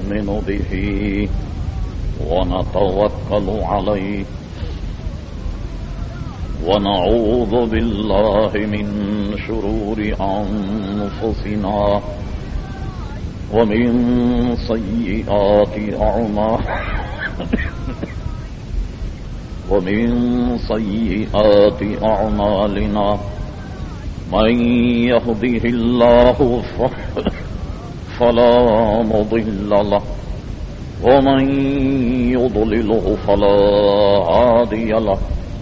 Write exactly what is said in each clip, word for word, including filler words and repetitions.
نؤمن به ونتوكل عليه ونعوذ بالله من شرور أنفسنا ومن سيئات أعمالنا ومن سيئات أعمالنا من يهده الله فلا مضل له ومن يضلله فلا هادي له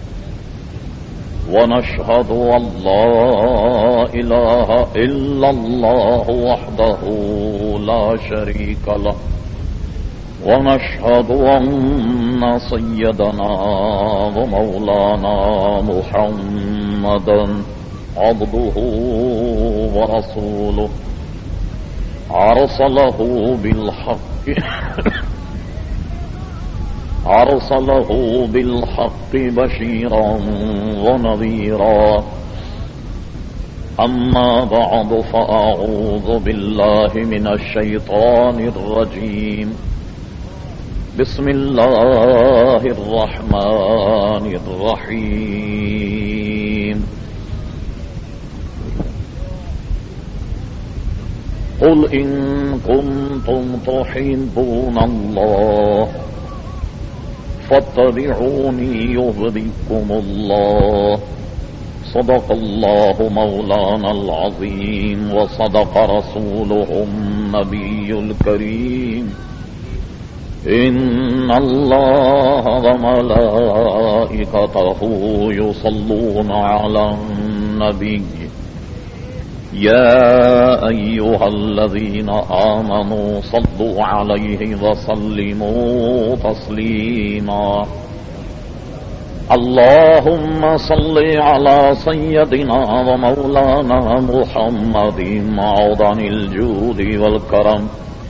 ونشهد أن لا إله إلا الله وحده لا شريك له ونشهد أن سيدنا ومولانا محمدا عبده ورسوله أرسله بالحق أرسله بالحق بشيرا ونذيرا أما بعد فأعوذ بالله من الشيطان الرجيم بسم الله الرحمن الرحيم قل إن كنتم تحبون الله فاتبعوني يهدكم الله صدق الله مولانا العظيم وصدق رسوله النبي الكريم إن الله وملائكته يصلون على النبي يا أيها الذين آمنوا صلوا عليه وسلموا تسليما اللهم صل على سيدنا ومولانا محمد معدن الجود والكرم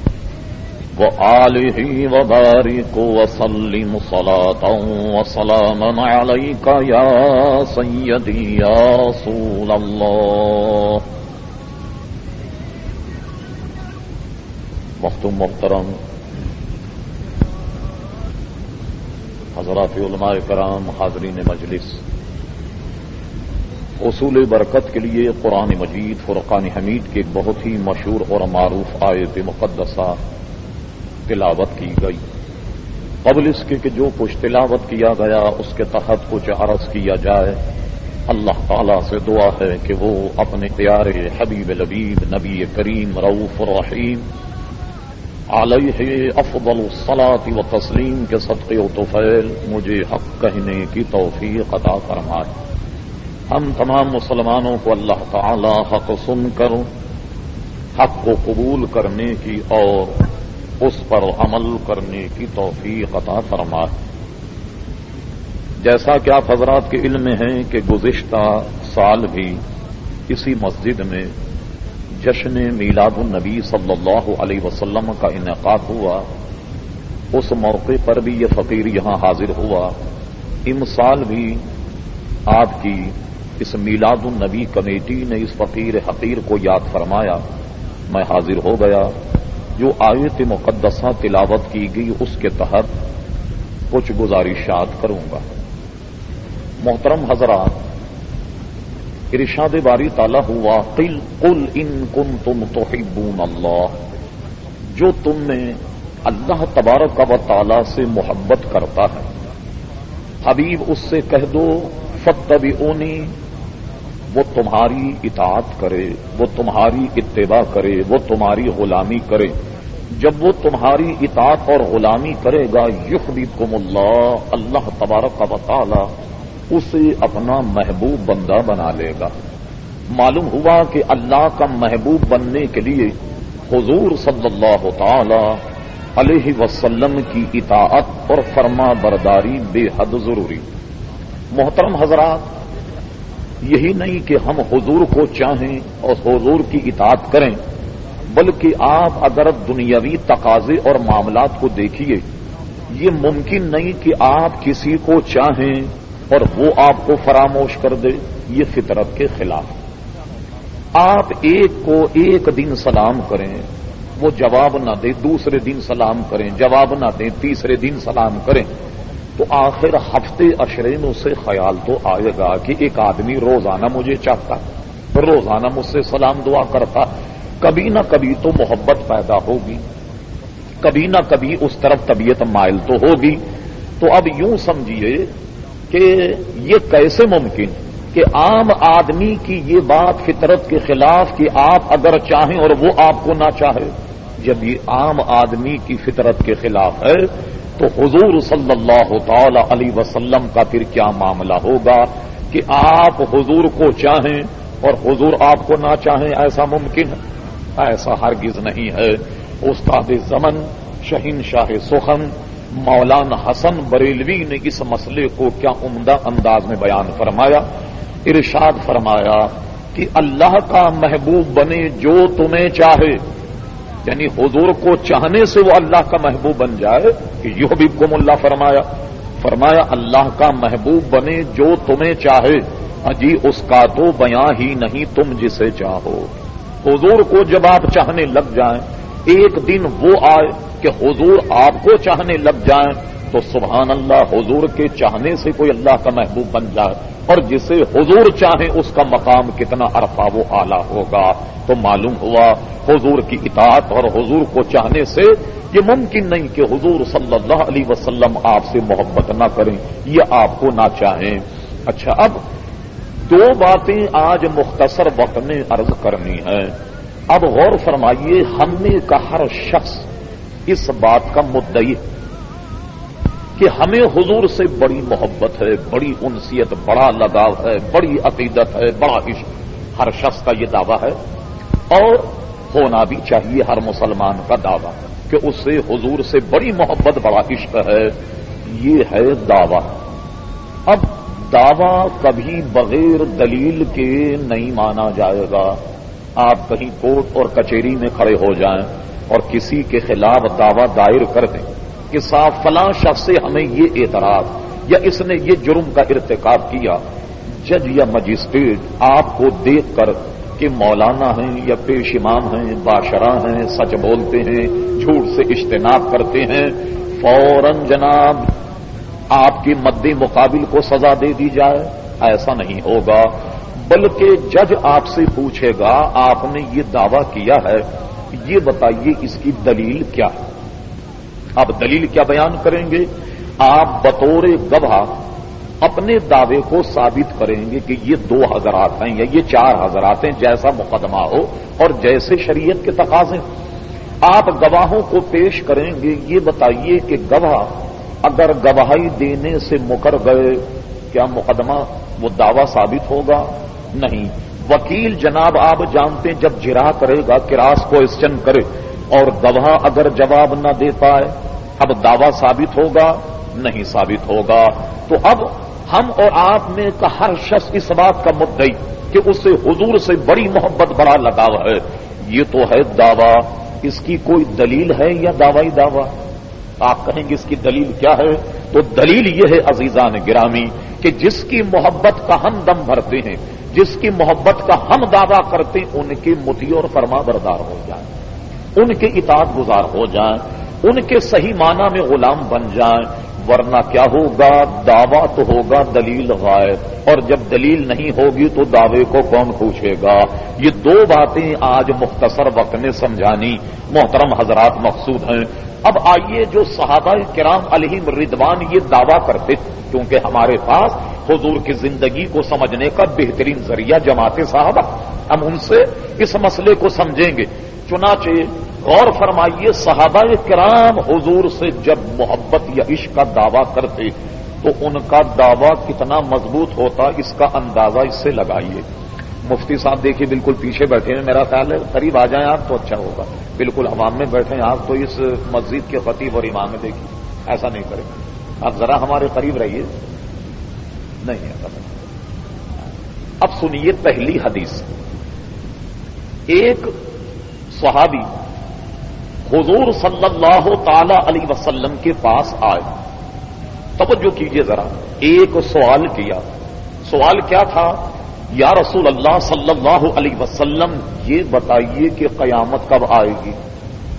وآله وبارك وسلم صلاة وسلاما عليك يا سيدي يا رسول الله. مختوم محترم حضرات علماء کرام، حاضرین مجلس، اصول برکت کے لیے قرآن مجید فرقان حمید کی ایک بہت ہی مشہور اور معروف آیت مقدسہ تلاوت کی گئی. قبل اس کے کہ جو کچھ تلاوت کیا گیا اس کے تحت کچھ عرض کیا جائے. اللہ تعالی سے دعا ہے کہ وہ اپنے پیارے حبیب لبیب نبی کریم رؤوف الرحیم علیہ افضل الصلاۃ و تسلیم کے صدقے و طفیل مجھے حق کہنے کی توفیق عطا فرمائے. ہم تمام مسلمانوں کو اللہ تعالی حق سن کر حق کو قبول کرنے کی اور اس پر عمل کرنے کی توفیق عطا فرمائے. جیسا کہ آپ حضرات کے علم میں ہیں کہ گزشتہ سال بھی اسی مسجد میں جشن میلاد النبی صلی اللہ علیہ وسلم کا انعقاد ہوا. اس موقع پر بھی یہ فقیر یہاں حاضر ہوا. امسال بھی آپ کی اس میلاد النبی کمیٹی نے اس فقیر حقیر کو یاد فرمایا. میں حاضر ہو گیا. جو آیت مقدسہ تلاوت کی گئی اس کے تحت کچھ گزارشات کروں گا. محترم حضرات، ارشاد باری تعالیٰ ہوا قل قل ان کنتم تحبون اللہ. جو تم میں اللہ تبارک و تعالی سے محبت کرتا ہے حبیب اس سے کہہ دو فاتبعونی، وہ تمہاری اطاعت کرے، وہ تمہاری اتباع کرے، وہ تمہاری غلامی کرے. جب وہ تمہاری اطاعت اور غلامی کرے گا یحببکم اللہ، اللہ تبارک و تعالی اسے اپنا محبوب بندہ بنا لے گا. معلوم ہوا کہ اللہ کا محبوب بننے کے لیے حضور صلی اللہ تعالی علیہ وسلم کی اطاعت اور فرما برداری بے حد ضروری. محترم حضرات، یہی نہیں کہ ہم حضور کو چاہیں اور حضور کی اطاعت کریں، بلکہ آپ اگر دنیاوی تقاضے اور معاملات کو دیکھیے، یہ ممکن نہیں کہ آپ کسی کو چاہیں اور وہ آپ کو فراموش کر دے. یہ فطرت کے خلاف. آپ ایک کو ایک دن سلام کریں، وہ جواب نہ دے، دوسرے دن سلام کریں، جواب نہ دیں، تیسرے دن سلام کریں، تو آخر ہفتے عشرے میں اسے خیال تو آئے گا کہ ایک آدمی روزانہ مجھے چاہتا، روزانہ مجھ سے سلام دعا کرتا، کبھی نہ کبھی تو محبت پیدا ہوگی، کبھی نہ کبھی اس طرف طبیعت مائل تو ہوگی۔ تو اب یوں سمجھیے کہ یہ کیسے ممکن کہ عام آدمی کی یہ بات فطرت کے خلاف کہ آپ اگر چاہیں اور وہ آپ کو نہ چاہے، جب یہ عام آدمی کی فطرت کے خلاف ہے تو حضور صلی اللہ تعالی علیہ وسلم کا پھر کیا معاملہ ہوگا کہ آپ حضور کو چاہیں اور حضور آپ کو نہ چاہیں؟ ایسا ممکن ہے؟ ایسا ہرگز نہیں ہے۔ استاد زمن شہنشاہ سخن مولانا حسن بریلوی نے اس مسئلے کو کیا عمدہ انداز میں بیان فرمایا، ارشاد فرمایا کہ اللہ کا محبوب بنے جو تمہیں چاہے، یعنی حضور کو چاہنے سے وہ اللہ کا محبوب بن جائے، یحببکم اللہ فرمایا فرمایا اللہ کا محبوب بنے جو تمہیں چاہے، اجی اس کا تو بیاں ہی نہیں تم جسے چاہو۔ حضور کو جب آپ چاہنے لگ جائیں، ایک دن وہ آئے کہ حضور آپ کو چاہنے لگ جائیں، تو سبحان اللہ حضور کے چاہنے سے کوئی اللہ کا محبوب بن جائے، اور جسے حضور چاہیں اس کا مقام کتنا عرفہ و اعلیٰ ہوگا۔ تو معلوم ہوا حضور کی اطاعت اور حضور کو چاہنے سے یہ ممکن نہیں کہ حضور صلی اللہ علیہ وسلم آپ سے محبت نہ کریں یا آپ کو نہ چاہیں۔ اچھا، اب دو باتیں آج مختصر وقت میں عرض کرنی ہے۔ اب غور فرمائیے، ہم میں کا ہر شخص اس بات کا مدعی کہ ہمیں حضور سے بڑی محبت ہے، بڑی انسیت، بڑا لگاؤ ہے، بڑی عقیدت ہے، بڑا عشق، ہر شخص کا یہ دعویٰ ہے، اور ہونا بھی چاہیے ہر مسلمان کا دعویٰ کہ اس سے حضور سے بڑی محبت، بڑا عشق ہے۔ یہ ہے دعویٰ۔ اب دعویٰ کبھی بغیر دلیل کے نہیں مانا جائے گا۔ آپ کہیں کورٹ اور کچہری میں کھڑے ہو جائیں اور کسی کے خلاف دعویٰ دائر کر دیں کہ صاحب فلاں شخص سے ہمیں یہ اعتراض یا اس نے یہ جرم کا ارتکاب کیا، جج یا مجسٹریٹ آپ کو دیکھ کر کہ مولانا ہیں یا پیش امام ہیں، باشرہ ہیں، سچ بولتے ہیں، جھوٹ سے اجتناب کرتے ہیں، فوراً جناب آپ کے مد مقابل کو سزا دے دی جائے؟ ایسا نہیں ہوگا، بلکہ جج آپ سے پوچھے گا آپ نے یہ دعویٰ کیا ہے، یہ بتائیے اس کی دلیل کیا ہے۔ آپ دلیل کیا بیان کریں گے؟ آپ بطور گواہ اپنے دعوے کو ثابت کریں گے کہ یہ دو حضرات ہیں یا یہ چار حضرات ہیں، جیسا مقدمہ ہو اور جیسے شریعت کے تقاضے۔ آپ گواہوں کو پیش کریں گے، یہ بتائیے کہ گواہ اگر گواہی دینے سے مکر گئے کیا مقدمہ وہ دعویٰ ثابت ہوگا؟ نہیں۔ وکیل جناب آپ جانتے ہیں جب جرا کرے گا، کراس کوئسچن کرے اور گواہ اگر جواب نہ دے پائے، اب دعویٰ ثابت ہوگا؟ نہیں ثابت ہوگا۔ تو اب ہم اور آپ میں کا ہر شخص اس بات کا مدعی کہ اس سے حضور سے بڑی محبت، بڑا لگاؤ ہے، یہ تو ہے دعویٰ۔ اس کی کوئی دلیل ہے یا دعوی دعویٰ؟ آپ کہیں گے اس کی دلیل کیا ہے؟ تو دلیل یہ ہے عزیزان گرامی کہ جس کی محبت کا ہم دم بھرتے ہیں، جس کی محبت کا ہم دعویٰ کرتے ہیں، ان کے مطیع اور فرما بردار ہو جائیں، ان کے اطاعت گزار ہو جائیں، ان کے صحیح معنی میں غلام بن جائیں، ورنہ کیا ہوگا؟ دعویٰ تو ہوگا، دلیل غائب، اور جب دلیل نہیں ہوگی تو دعوے کو کون پوچھے گا؟ یہ دو باتیں آج مختصر وقت میں سمجھانی محترم حضرات مقصود ہیں۔ اب آئیے، جو صحابہ کرام علیہم رضوان یہ دعویٰ کرتے، کیونکہ ہمارے پاس حضور کی زندگی کو سمجھنے کا بہترین ذریعہ جماعت صحابہ، ہم ان سے اس مسئلے کو سمجھیں گے۔ چنانچہ غور فرمائیے، صحابہ کرام حضور سے جب محبت یا عشق کا دعویٰ کرتے تو ان کا دعویٰ کتنا مضبوط ہوتا، اس کا اندازہ اس سے لگائیے۔ مفتی صاحب دیکھیے بالکل پیچھے بیٹھے ہیں، میرا خیال ہے قریب آ جائیں آپ تو اچھا ہوگا۔ بالکل عوام میں بیٹھے ہیں آپ تو اس مسجد کے خطیب اور امام میں دیکھیے، ایسا نہیں کریں، آپ ذرا ہمارے قریب رہیے، نہیں ایسا نہیں۔ اب سنیے پہلی حدیث، ایک صحابی حضور صلی اللہ تعالی علیہ وسلم کے پاس آئے، توجہ کیجئے ذرا، ایک سوال کیا۔ سوال کیا تھا؟ یا رسول اللہ صلی اللہ علیہ وسلم یہ بتائیے کہ قیامت کب آئے گی؟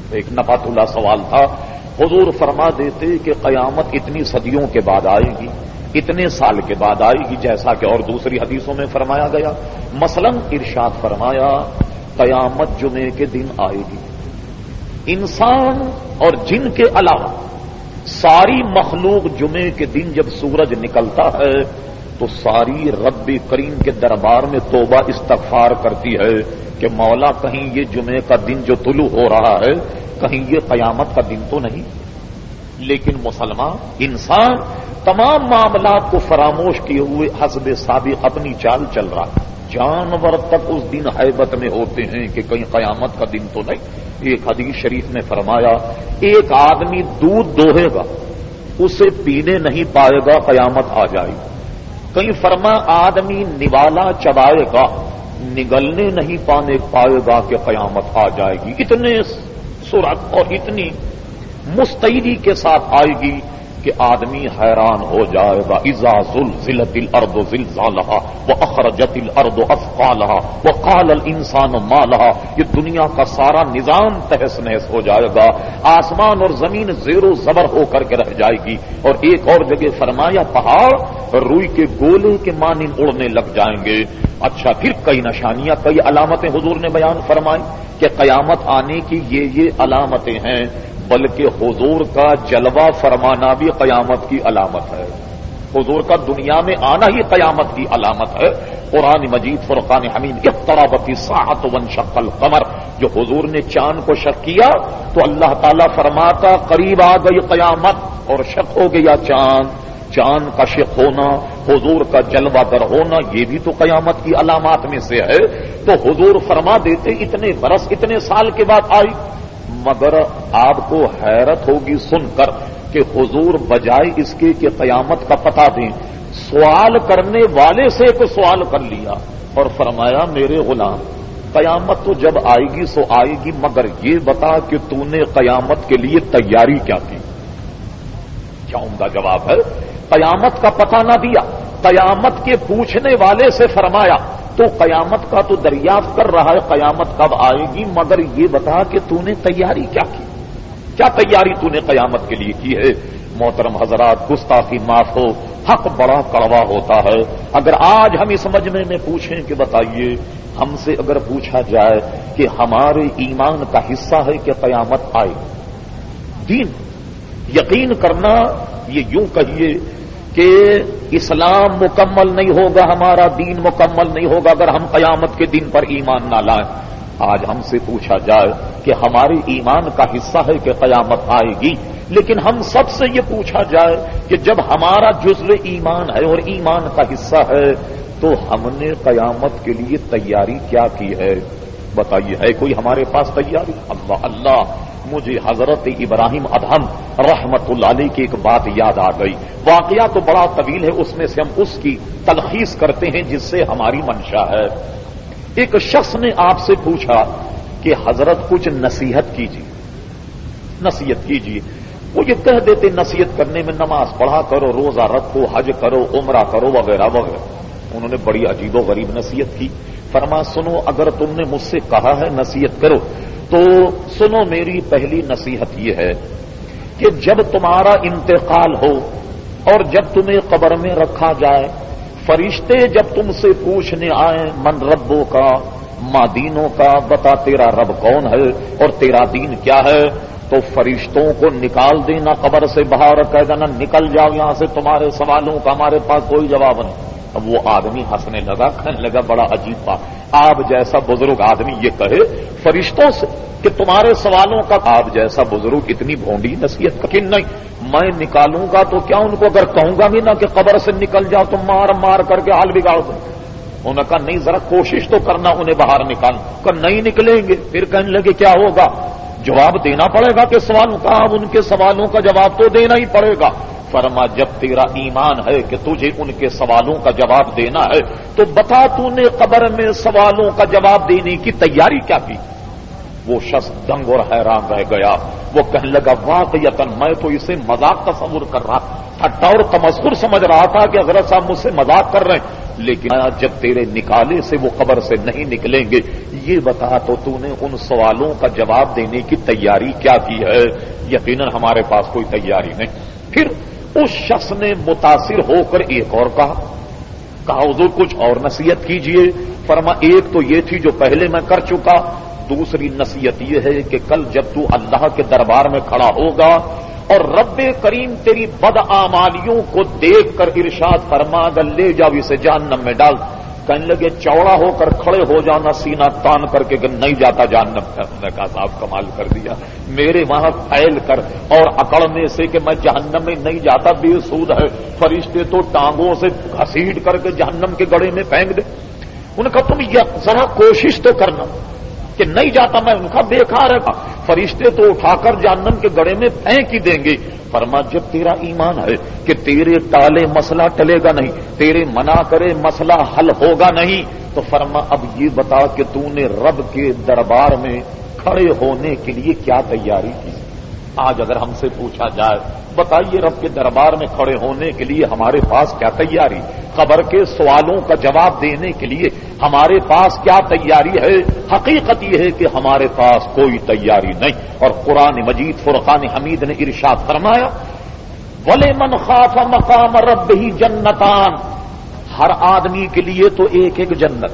ایک نفات اللہ سوال تھا. حضور فرما دیتے کہ قیامت اتنی صدیوں کے بعد آئے گی، اتنے سال کے بعد آئے گی، جیسا کہ اور دوسری حدیثوں میں فرمایا گیا. مثلا ارشاد فرمایا قیامت جمعے کے دن آئے گی. انسان اور جن کے علاوہ ساری مخلوق جمعے کے دن جب سورج نکلتا ہے تو ساری رب کریم کے دربار میں توبہ استغفار کرتی ہے کہ مولا کہیں یہ جمعے کا دن جو طلوع ہو رہا ہے کہیں یہ قیامت کا دن تو نہیں. لیکن مسلمان انسان تمام معاملات کو فراموش کیے ہوئے حسب سابق اپنی چال چل رہا ہے. جانور تک اس دن حیبت میں ہوتے ہیں کہ کہیں قیامت کا دن تو نہیں. ایک حدیث شریف میں فرمایا ایک آدمی دودھ دوہے گا اسے پینے نہیں پائے گا قیامت آ جائے گی. کہیں فرما آدمی نوالا چبائے گا نگلنے نہیں پانے پائے گا کہ قیامت آ جائے گی. اتنے سرعت اور اتنی مستعدی کے ساتھ آئے گی کہ آدمی حیران ہو جائے گا. اذا زلزلت الارض زلزالها واخرجت الارض اثقالها وقال الانسان ما لها. یہ دنیا کا سارا نظام تہس نہس ہو جائے گا، آسمان اور زمین زیر و زبر ہو کر کے رہ جائے گی. اور ایک اور جگہ فرمایا پہاڑ روئی کے گولے کے مانند اڑنے لگ جائیں گے. اچھا پھر کئی نشانیاں کئی علامتیں حضور نے بیان فرمائی کہ قیامت آنے کی یہ یہ علامتیں ہیں، بلکہ حضور کا جلوہ فرمانا بھی قیامت کی علامت ہے. حضور کا دنیا میں آنا ہی قیامت کی علامت ہے. قرآن مجید فرقان حمید اقتربت الساعۃ وانشق القمر، جو حضور نے چاند کو شق کیا تو اللہ تعالیٰ فرماتا قریب آ گئی قیامت اور شق ہو گیا چاند. چاند کا شق ہونا، حضور کا جلوہ گر ہونا، یہ بھی تو قیامت کی علامات میں سے ہے. تو حضور فرما دیتے اتنے برس اتنے سال کے بعد آئی. مگر آپ کو حیرت ہوگی سن کر کہ حضور بجائے اس کے کہ قیامت کا پتہ دیں سوال کرنے والے سے ایک سوال کر لیا اور فرمایا میرے غلام قیامت تو جب آئے گی سو آئے گی، مگر یہ بتا کہ تو نے قیامت کے لیے تیاری کیا کی. کیا عمدہ جواب ہے. قیامت کا پتہ نہ دیا، قیامت کے پوچھنے والے سے فرمایا تو قیامت کا تو دریافت کر رہا ہے قیامت کب آئے گی، مگر یہ بتا کہ تو نے تیاری کیا کی، کیا تیاری تو نے قیامت کے لیے کی ہے. محترم حضرات گستاخی معاف ہو، حق بڑا کڑوا ہوتا ہے. اگر آج ہم اس مجمع میں پوچھیں کہ بتائیے ہم سے اگر پوچھا جائے کہ ہمارے ایمان کا حصہ ہے کہ قیامت آئے، دین یقین کرنا یہ یوں کہیے کہ اسلام مکمل نہیں ہوگا، ہمارا دین مکمل نہیں ہوگا اگر ہم قیامت کے دن پر ایمان نہ لائیں. آج ہم سے پوچھا جائے کہ ہمارے ایمان کا حصہ ہے کہ قیامت آئے گی، لیکن ہم سب سے یہ پوچھا جائے کہ جب ہمارا جزو ایمان ہے اور ایمان کا حصہ ہے تو ہم نے قیامت کے لیے تیاری کیا کی ہے. بتائیے ہے کوئی ہمارے پاس تیاری؟ اللہ اللہ مجھے حضرت ابراہیم ادہم رحمت اللہ علیہ کی ایک بات یاد آ گئی. واقعہ تو بڑا طویل ہے، اس میں سے ہم اس کی تلخیص کرتے ہیں جس سے ہماری منشا ہے. ایک شخص نے آپ سے پوچھا کہ حضرت کچھ نصیحت کیجیے نصیحت کیجیے. وہ یہ کہہ دیتے نصیحت کرنے میں نماز پڑھا کرو، روزہ رکھو، حج کرو، عمرہ کرو وغیرہ وغیرہ. انہوں نے بڑی عجیب و غریب نصیحت کی. فرما سنو اگر تم نے مجھ سے کہا ہے نصیحت کرو تو سنو میری پہلی نصیحت یہ ہے کہ جب تمہارا انتقال ہو اور جب تمہیں قبر میں رکھا جائے، فرشتے جب تم سے پوچھنے آئیں من ربوں کا ماں دینوں کا، بتا تیرا رب کون ہے اور تیرا دین کیا ہے، تو فرشتوں کو نکال دینا قبر سے باہر، کہہ دینا نکل جاؤ یہاں سے، تمہارے سوالوں کا ہمارے پاس کوئی جواب نہیں. اب وہ آدمی ہنسنے لگا، کہنے لگا بڑا عجیب بات، آپ جیسا بزرگ آدمی یہ کہے فرشتوں سے کہ تمہارے سوالوں کا، آپ جیسا بزرگ اتنی بھونڈی نصیحت کہ نہیں میں نکالوں گا تو کیا ان کو اگر کہوں گا بھی نہ کہ قبر سے نکل جاؤ تو مار مار کر کے حال بگاڑ دو. انہوں نے کہا نہیں ذرا کوشش تو کرنا انہیں باہر نکال. کہ نہیں نکلیں گے. پھر کہنے لگے کیا ہوگا؟ جواب دینا پڑے گا کہ سوالوں کا، اب ان کے سوالوں کا جواب تو دینا ہی پڑے گا. فرما جب تیرا ایمان ہے کہ تجھے ان کے سوالوں کا جواب دینا ہے تو بتا تو نے قبر میں سوالوں کا جواب دینے کی تیاری کیا کی. وہ شخص دنگ اور حیران رہ گیا. وہ کہنے لگا واقعتاً میں تو اسے مذاق تصور کر رہا، ٹھٹا اور تمسخر سمجھ رہا تھا کہ حضرت صاحب مجھ سے مذاق کر رہے ہیں. لیکن جب تیرے نکالے سے وہ قبر سے نہیں نکلیں گے، یہ بتا تو تو نے ان سوالوں کا جواب دینے کی تیاری کیا کی ہے؟ یقیناً ہمارے پاس کوئی تیاری نہیں۔ پھر اس شخص نے متاثر ہو کر ایک اور کہا کہا حضور کچھ اور نصیحت کیجئے۔ فرما ایک تو یہ تھی جو پہلے میں کر چکا، دوسری نصیحت یہ ہے کہ کل جب تو اللہ کے دربار میں کھڑا ہوگا اور رب کریم تیری بدعمالیوں کو دیکھ کر ارشاد فرما اگر لے جاؤ اسے جہنم میں ڈال، کہنے لگے چوڑا ہو کر کھڑے ہو جانا سینہ تان کر کے کہ نہیں جاتا جہنم میں۔ نے کہا صاحب کمال کر دیا، میرے وہاں پھیل کر اور اکڑنے سے کہ میں جہنم میں نہیں جاتا بے سود ہے، فرشتے تو ٹانگوں سے گھسیٹ کر کے جہنم کے گڑھے میں پھینک دے۔ انہوں نے کہا تم ذرا کوشش تو کرنا کہ نہیں جاتا میں، ان کا بیکار ہے، فرشتے تو اٹھا کر جہنم کے گڑھے میں پھینک ہی دیں گے۔ فرما جب تیرا ایمان ہے کہ تیرے ٹالے مسئلہ ٹلے گا نہیں، تیرے منع کرے مسئلہ حل ہوگا نہیں، تو فرما اب یہ بتا کہ تو نے رب کے دربار میں کھڑے ہونے کے لیے کیا تیاری کی؟ آج اگر ہم سے پوچھا جائے بتائیے رب کے دربار میں کھڑے ہونے کے لیے ہمارے پاس کیا تیاری، قبر کے سوالوں کا جواب دینے کے لیے ہمارے پاس کیا تیاری ہے؟ حقیقت یہ ہے کہ ہمارے پاس کوئی تیاری نہیں۔ اور قرآن مجید فرقان حمید نے ارشاد فرمایا وَلِمَنْ خَافَ مَقَامَ رَبِّهِ جَنَّتَانِ، ہر آدمی کے لیے تو ایک ایک جنت،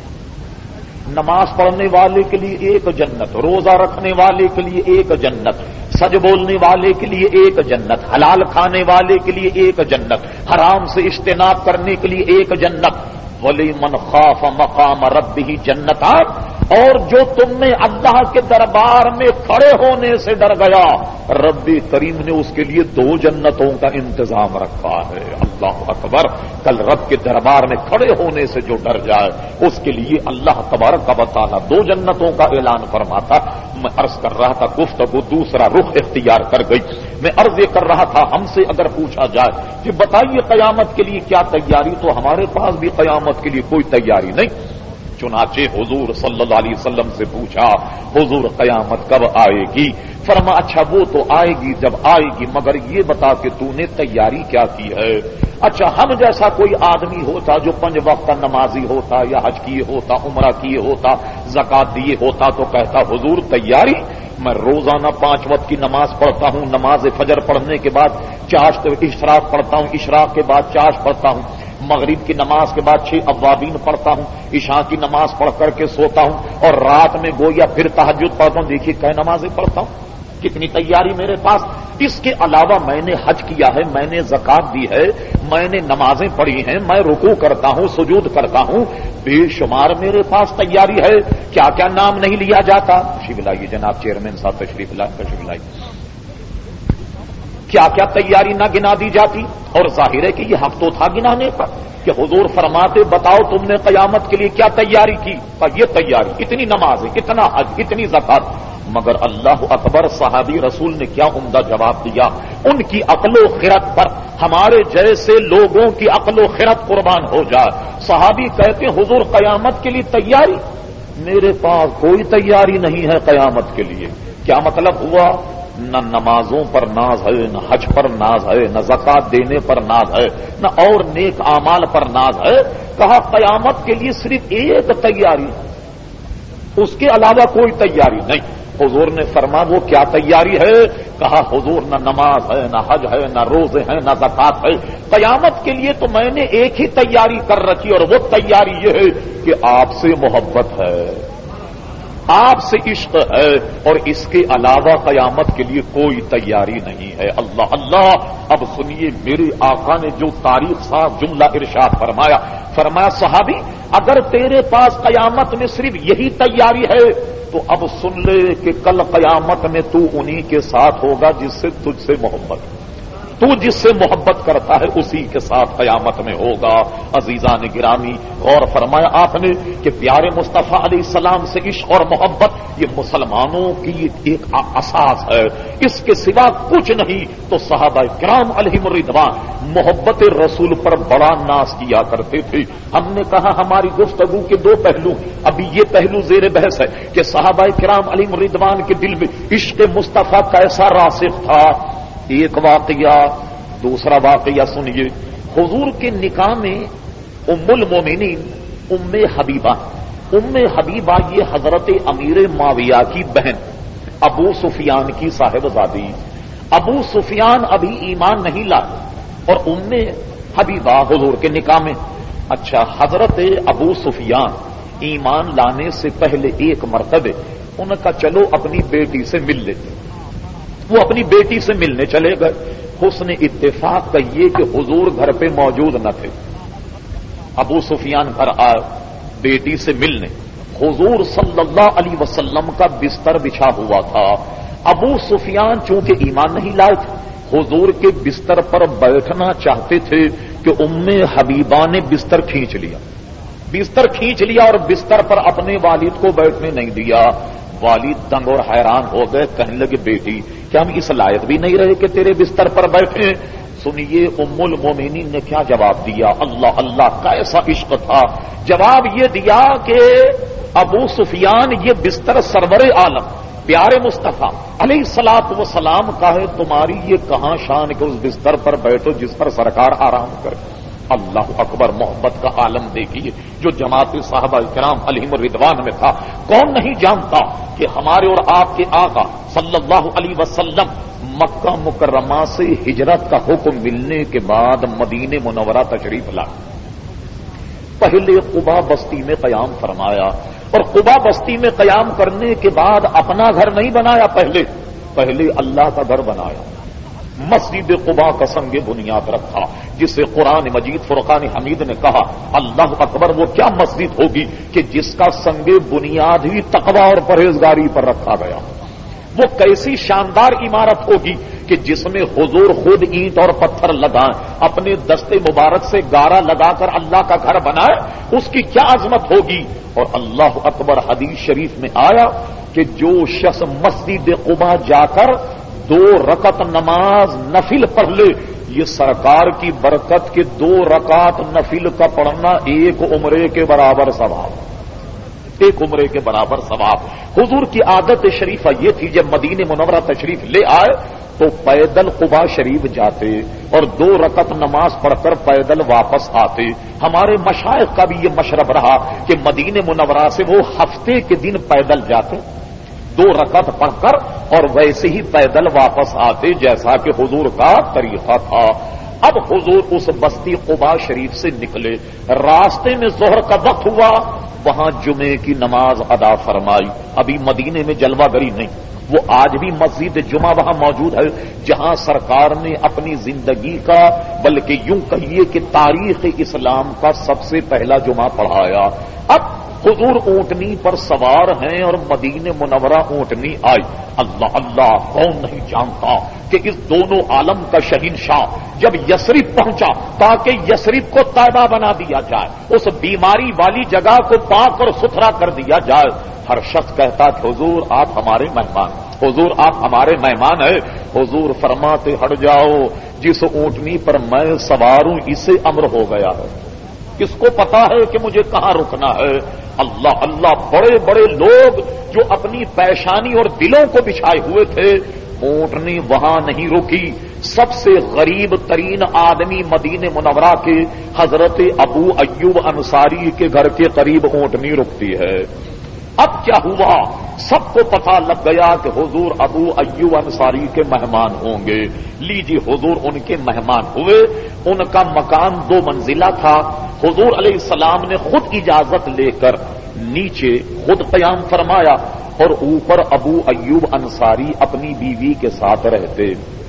نماز پڑھنے والے کے لیے ایک جنت، روزہ رکھنے والے کے لیے ایک جنت، سچ بولنے والے کے لیے ایک جنت، حلال کھانے والے کے لیے ایک جنت، حرام سے اجتناب کرنے کے لیے ایک جنت۔ وَلِمَنْ خَافَ مَقَامَ رَبِّهِ جَنَّتَانِ، اور جو تم نے اللہ کے دربار میں کھڑے ہونے سے ڈر گیا رب کریم نے اس کے لیے دو جنتوں کا انتظام رکھا ہے۔ اللہ اکبر، کل رب کے دربار میں کھڑے ہونے سے جو ڈر جائے اس کے لیے اللہ تبارک و تعالی دو جنتوں کا اعلان فرماتا۔ میں عرض کر رہا تھا گفتگو دوسرا رخ اختیار کر گئی، میں عرض یہ کر رہا تھا ہم سے اگر پوچھا جائے کہ بتائیے قیامت کے لیے کیا تیاری، تو ہمارے پاس بھی قیامت کے لیے کوئی تیاری نہیں۔ چنانچہ حضور صلی اللہ علیہ وسلم سے پوچھا حضور قیامت کب آئے گی؟ فرما اچھا وہ تو آئے گی جب آئے گی، مگر یہ بتا کہ تو نے تیاری کیا کی ہے؟ اچھا ہم جیسا کوئی آدمی ہوتا جو پنج وقت کا نمازی ہوتا یا حج کیے ہوتا عمرہ کیے ہوتا زکات دیے ہوتا تو کہتا حضور تیاری، میں روزانہ پانچ وقت کی نماز پڑھتا ہوں، نماز فجر پڑھنے کے بعد چاشت اشراق پڑھتا ہوں، اشراق کے بعد چاش پڑھتا ہوں، مغرب کی نماز کے بعد چھ اوابین پڑھتا ہوں، عشاء کی نماز پڑھ کر کے سوتا ہوں، اور رات میں گویا پھر تہجد پڑھتا ہوں۔ دیکھیے کئی نمازیں پڑھتا ہوں، کتنی تیاری میرے پاس۔ اس کے علاوہ میں نے حج کیا ہے، میں نے زکات دی ہے، میں نے نمازیں پڑھی ہیں، میں رکوع کرتا ہوں، سجود کرتا ہوں، بے شمار میرے پاس تیاری ہے۔ کیا کیا نام نہیں لیا جاتا؟ تشریف لائیے جناب چیئرمین صاحب، تشریف لائیں تشریف لائیے کیا کیا تیاری نہ گنا دی جاتی؟ اور ظاہر ہے کہ یہ حق تو تھا گنانے پر کہ حضور فرماتے بتاؤ تم نے قیامت کے لیے کیا تیاری کی؟ یہ تیاری اتنی نمازیں، اتنا حج، اتنی زکات، مگر اللہ اکبر صحابی رسول نے کیا عمدہ جواب دیا۔ ان کی عقل و خرد پر ہمارے جیسے لوگوں کی عقل و خرد قربان ہو جائے۔ صحابی کہتے حضور قیامت کے لیے تیاری؟ میرے پاس کوئی تیاری نہیں ہے قیامت کے لیے۔ کیا مطلب ہوا؟ نہ نمازوں پر ناز ہے، نہ حج پر ناز ہے، نہ زکات دینے پر ناز ہے، نہ اور نیک اعمال پر ناز ہے۔ کہا قیامت کے لیے صرف ایک تیاری، اس کے علاوہ کوئی تیاری نہیں۔ حضور نے فرما وہ کیا تیاری ہے؟ کہا حضور نہ نماز ہے، نہ حج ہے، نہ روزے ہیں، نہ زکات ہے، قیامت کے لیے تو میں نے ایک ہی تیاری کر رکھی، اور وہ تیاری یہ ہے کہ آپ سے محبت ہے، آپ سے عشق ہے، اور اس کے علاوہ قیامت کے لیے کوئی تیاری نہیں ہے۔ اللہ اللہ، اب سنیے میرے آقا نے جو تاریخ صاحب جملہ ارشاد فرمایا، فرمایا صحابی اگر تیرے پاس قیامت میں صرف یہی تیاری ہے تو اب سن لے کہ کل قیامت میں تو انہی کے ساتھ ہوگا جس سے تجھ سے محبت، تو جس سے محبت کرتا ہے اسی کے ساتھ قیامت میں ہوگا۔ عزیزان گرامی غور فرمایا آپ نے کہ پیارے مصطفیٰ علیہ السلام سے عشق اور محبت یہ مسلمانوں کی ایک اساس ہے، اس کے سوا کچھ نہیں۔ تو صحابہ کرام علیہم الرضوان محبت رسول پر بڑا ناز کیا کرتے تھے۔ ہم نے کہا ہماری گفتگو کے دو پہلو، ابھی یہ پہلو زیر بحث ہے کہ صحابہ کرام علیہم الرضوان کے دل میں عشق مصطفیٰ کیسا راسخ تھا۔ ایک واقعہ، دوسرا واقعہ سنیے، حضور کے نکاح میں ام المومنین ام حبیبہ، ام حبیبہ یہ حضرت امیر معاویہ کی بہن، ابو سفیان کی صاحبزادی۔ ابو سفیان ابھی ایمان نہیں لائے اور ام حبیبہ حضور کے نکاح میں۔ اچھا، حضرت ابو سفیان ایمان لانے سے پہلے ایک مرتبہ ان کا چلو اپنی بیٹی سے مل لیتے، وہ اپنی بیٹی سے ملنے چلے گئے۔ حسن اتفاق کا یہ کہ حضور گھر پہ موجود نہ تھے۔ ابو سفیان گھر آئے بیٹی سے ملنے، حضور صلی اللہ علیہ وسلم کا بستر بچھا ہوا تھا۔ ابو سفیان چونکہ ایمان نہیں لائے تھے، حضور کے بستر پر بیٹھنا چاہتے تھے کہ ام حبیبہ نے بستر کھینچ لیا، بستر کھینچ لیا اور بستر پر اپنے والد کو بیٹھنے نہیں دیا۔ والد دنگ اور حیران ہو گئے، کہنے لگے بیٹی کیا ہم اس لائق بھی نہیں رہے کہ تیرے بستر پر بیٹھیں؟ سنیے ام المومنین نے کیا جواب دیا، اللہ اللہ کیسا عشق تھا۔ جواب یہ دیا کہ ابو سفیان یہ بستر سرور عالم پیارے مصطفیٰ علیہ الصلوۃ والسلام کا ہے، تمہاری یہ کہاں شان کہ اس بستر پر بیٹھو جس پر سرکار آرام کرے۔ اللہ اکبر، محبت کا عالم دیکھیے جو جماعت صحابہ کرام علیہم الرضوان میں تھا۔ کون نہیں جانتا کہ ہمارے اور آپ کے آقا صلی اللہ علیہ وسلم مکہ مکرمہ سے ہجرت کا حکم ملنے کے بعد مدینہ منورہ تشریف لائے، پہلے قباء بستی میں قیام فرمایا، اور قباء بستی میں قیام کرنے کے بعد اپنا گھر نہیں بنایا، پہلے پہلے اللہ کا گھر بنایا، مسجد قباء کا سنگ بنیاد رکھا، جسے قرآن مجید فرقان حمید نے کہا اللہ اکبر، وہ کیا مسجد ہوگی کہ جس کا سنگ بنیاد ہی تقوی اور پرہیزگاری پر رکھا گیا، وہ کیسی شاندار عمارت ہوگی کہ جس میں حضور خود اینٹ اور پتھر لگائیں، اپنے دستے مبارک سے گارا لگا کر اللہ کا گھر بنائے، اس کی کیا عظمت ہوگی۔ اور اللہ اکبر، حدیث شریف میں آیا کہ جو شخص مسجد قباء جا کر دو رکعت نماز نفل پڑھ لے، یہ سرکار کی برکت کے دو رکعت نفل کا پڑھنا ایک عمرے کے برابر ثواب، ایک عمرے کے برابر ثواب۔ حضور کی عادت شریفہ یہ تھی جب مدینہ منورہ تشریف لے آئے تو پیدل قباء شریف جاتے اور دو رکعت نماز پڑھ کر پیدل واپس آتے۔ ہمارے مشائخ کا بھی یہ مشرب رہا کہ مدینہ منورہ سے وہ ہفتے کے دن پیدل جاتے، دو رکعت پڑھ کر اور ویسے ہی پیدل واپس آتے جیسا کہ حضور کا طریقہ تھا۔ اب حضور اس بستی قباء شریف سے نکلے، راستے میں ظہر کا وقت ہوا، وہاں جمعے کی نماز ادا فرمائی۔ ابھی مدینے میں جلوہ گری نہیں، وہ آج بھی مسجد جمعہ وہاں موجود ہے جہاں سرکار نے اپنی زندگی کا، بلکہ یوں کہیے کہ تاریخ اسلام کا سب سے پہلا جمعہ پڑھایا۔ اب حضور اونٹنی پر سوار ہیں اور مدینہ منورہ اونٹنی آئی۔ اللہ اللہ، کون نہیں جانتا کہ اس دونوں عالم کا شہنشاہ جب یثرب پہنچا تاکہ یثرب کو طیبہ بنا دیا جائے، اس بیماری والی جگہ کو پاک اور ستھرا کر دیا جائے، ہر شخص کہتا کہ حضور آپ ہمارے مہمان، حضور آپ ہمارے مہمان ہیں۔ حضور فرماتے ہٹ جاؤ، جس اونٹنی پر میں سوار ہوں اسے امر ہو گیا ہے، کس کو پتا ہے کہ مجھے کہاں رکنا ہے۔ اللہ اللہ، بڑے بڑے لوگ جو اپنی پیشانی اور دلوں کو بچھائے ہوئے تھے، اونٹنی وہاں نہیں رکی۔ سب سے غریب ترین آدمی مدینہ منورہ کے حضرت ابو ایوب انصاری کے گھر کے قریب اونٹنی رکتی ہے۔ اب کیا ہوا، سب کو پتہ لگ گیا کہ حضور ابو ایوب انصاری کے مہمان ہوں گے۔ لیجیے حضور ان کے مہمان ہوئے، ان کا مکان دو منزلہ تھا۔ حضور علیہ السلام نے خود اجازت لے کر نیچے خود قیام فرمایا اور اوپر ابو ایوب انصاری اپنی بیوی کے ساتھ رہتے۔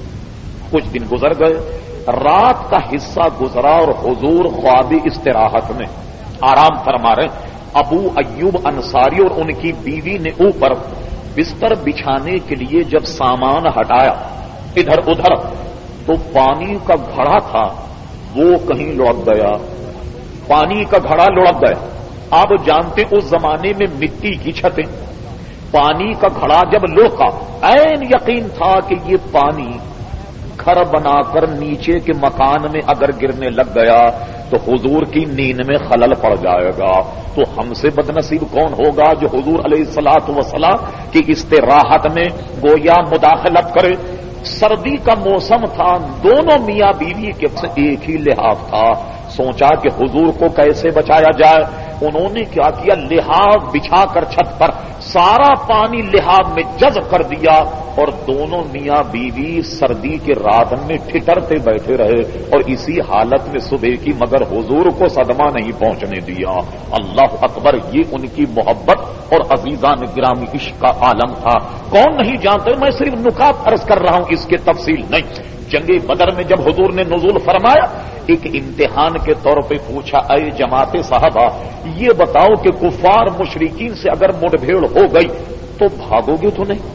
کچھ دن گزر گئے، رات کا حصہ گزرا اور حضور خواب استراحت میں آرام فرما رہے۔ ابو ایوب انصاری اور ان کی بیوی نے اوپر بستر بچھانے کے لیے جب سامان ہٹایا ادھر ادھر تو پانی کا گھڑا تھا وہ کہیں لڑک گیا، پانی کا گھڑا لڑک گیا۔ آپ جانتے اس زمانے میں مٹی کی چھتیں، پانی کا گھڑا جب لڑکا عین یقین تھا کہ یہ پانی گھر بنا کر نیچے کے مکان میں اگر گرنے لگ گیا تو حضور کی نیند میں خلل پڑ جائے گا، تو ہم سے بدنصیب کون ہوگا جو حضور علیہ الصلوۃ والسلام کی استراحت میں گویا مداخلت کرے۔ سردی کا موسم تھا، دونوں میاں بیوی کے ایک ہی لحاف تھا. سوچا کہ حضور کو کیسے بچایا جائے. انہوں نے کیا کیا، لحاف بچھا کر چھت پر سارا پانی لحاف میں جذب کر دیا اور دونوں میاں بیوی سردی کے رات میں ٹھٹرتے بیٹھے رہے اور اسی حالت میں صبح کی، مگر حضور کو صدمہ نہیں پہنچنے دیا. اللہ اکبر، یہ ان کی محبت اور عزیزان گرامی عشق کا عالم تھا. کون نہیں جانتے، میں صرف نکات عرض کر رہا ہوں، اس کے تفصیل نہیں. جنگ بدر میں جب حضور نے نزول فرمایا، ایک امتحان کے طور پہ پوچھا، اے جماعت صحابہ یہ بتاؤ کہ کفار مشرکین سے اگر مٹ بھیڑ ہو گئی تو بھاگو گے تو نہیں،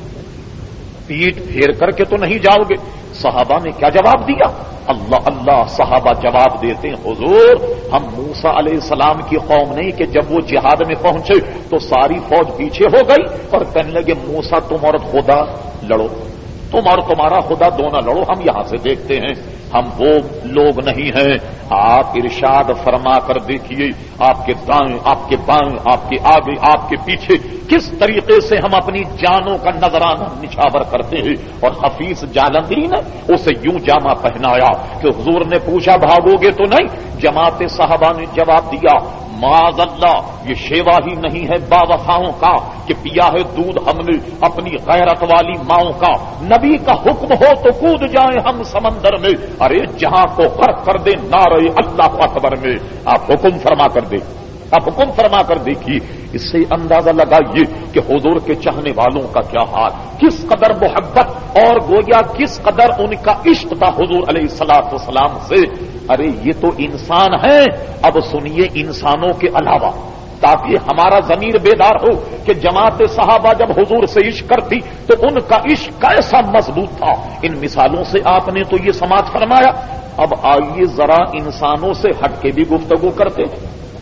پیٹ پھیر کر کے تو نہیں جاؤ گے؟ صحابہ نے کیا جواب دیا؟ اللہ اللہ. صحابہ جواب دیتے ہیں، حضور ہم موسیٰ علیہ السلام کی قوم نہیں کہ جب وہ جہاد میں پہنچے تو ساری فوج پیچھے ہو گئی اور کہنے لگے موسیٰ تم اور خدا لڑو، تم اور تمہارا خدا دونوں لڑو، ہم یہاں سے دیکھتے ہیں. ہم وہ لوگ نہیں ہیں. آپ ارشاد فرما کر دیکھیے، آپ کے دائیں، آپ کے بائیں، آپ کے آگے، آپ کے پیچھے کس طریقے سے ہم اپنی جانوں کا نذرانہ نچھاور کرتے ہیں. اور حفیظ جالندری نے اسے یوں جامہ پہنایا کہ حضور نے پوچھا بھاگو گے تو نہیں؟ جماعت صحابہ نے جواب دیا، معاذ اللہ، یہ شیوا ہی نہیں ہے با وفاؤں کا کہ پیا ہے دودھ ہم نے اپنی غیرت والی ماؤں کا. نبی کا حکم ہو تو کود جائیں ہم سمندر میں، ارے جہاں کو غرق کر دے نعرہ اللہ اکبر میں. آپ حکم فرما کر دیں، آپ حکم فرما کر دیکھیے. اس سے اندازہ لگائیے کہ حضور کے چاہنے والوں کا کیا حال، کس قدر محبت اور گویا کس قدر ان کا عشق تھا حضور علیہ الصلوۃ والسلام سے. ارے یہ تو انسان ہیں، اب سنیے انسانوں کے علاوہ، تاکہ ہمارا ضمیر بیدار ہو کہ جماعت صحابہ جب حضور سے عشق کرتی تو ان کا عشق کیسا مضبوط تھا. ان مثالوں سے آپ نے تو یہ سماعت فرمایا. اب آئیے ذرا انسانوں سے ہٹ کے بھی گفتگو کرتے ہیں.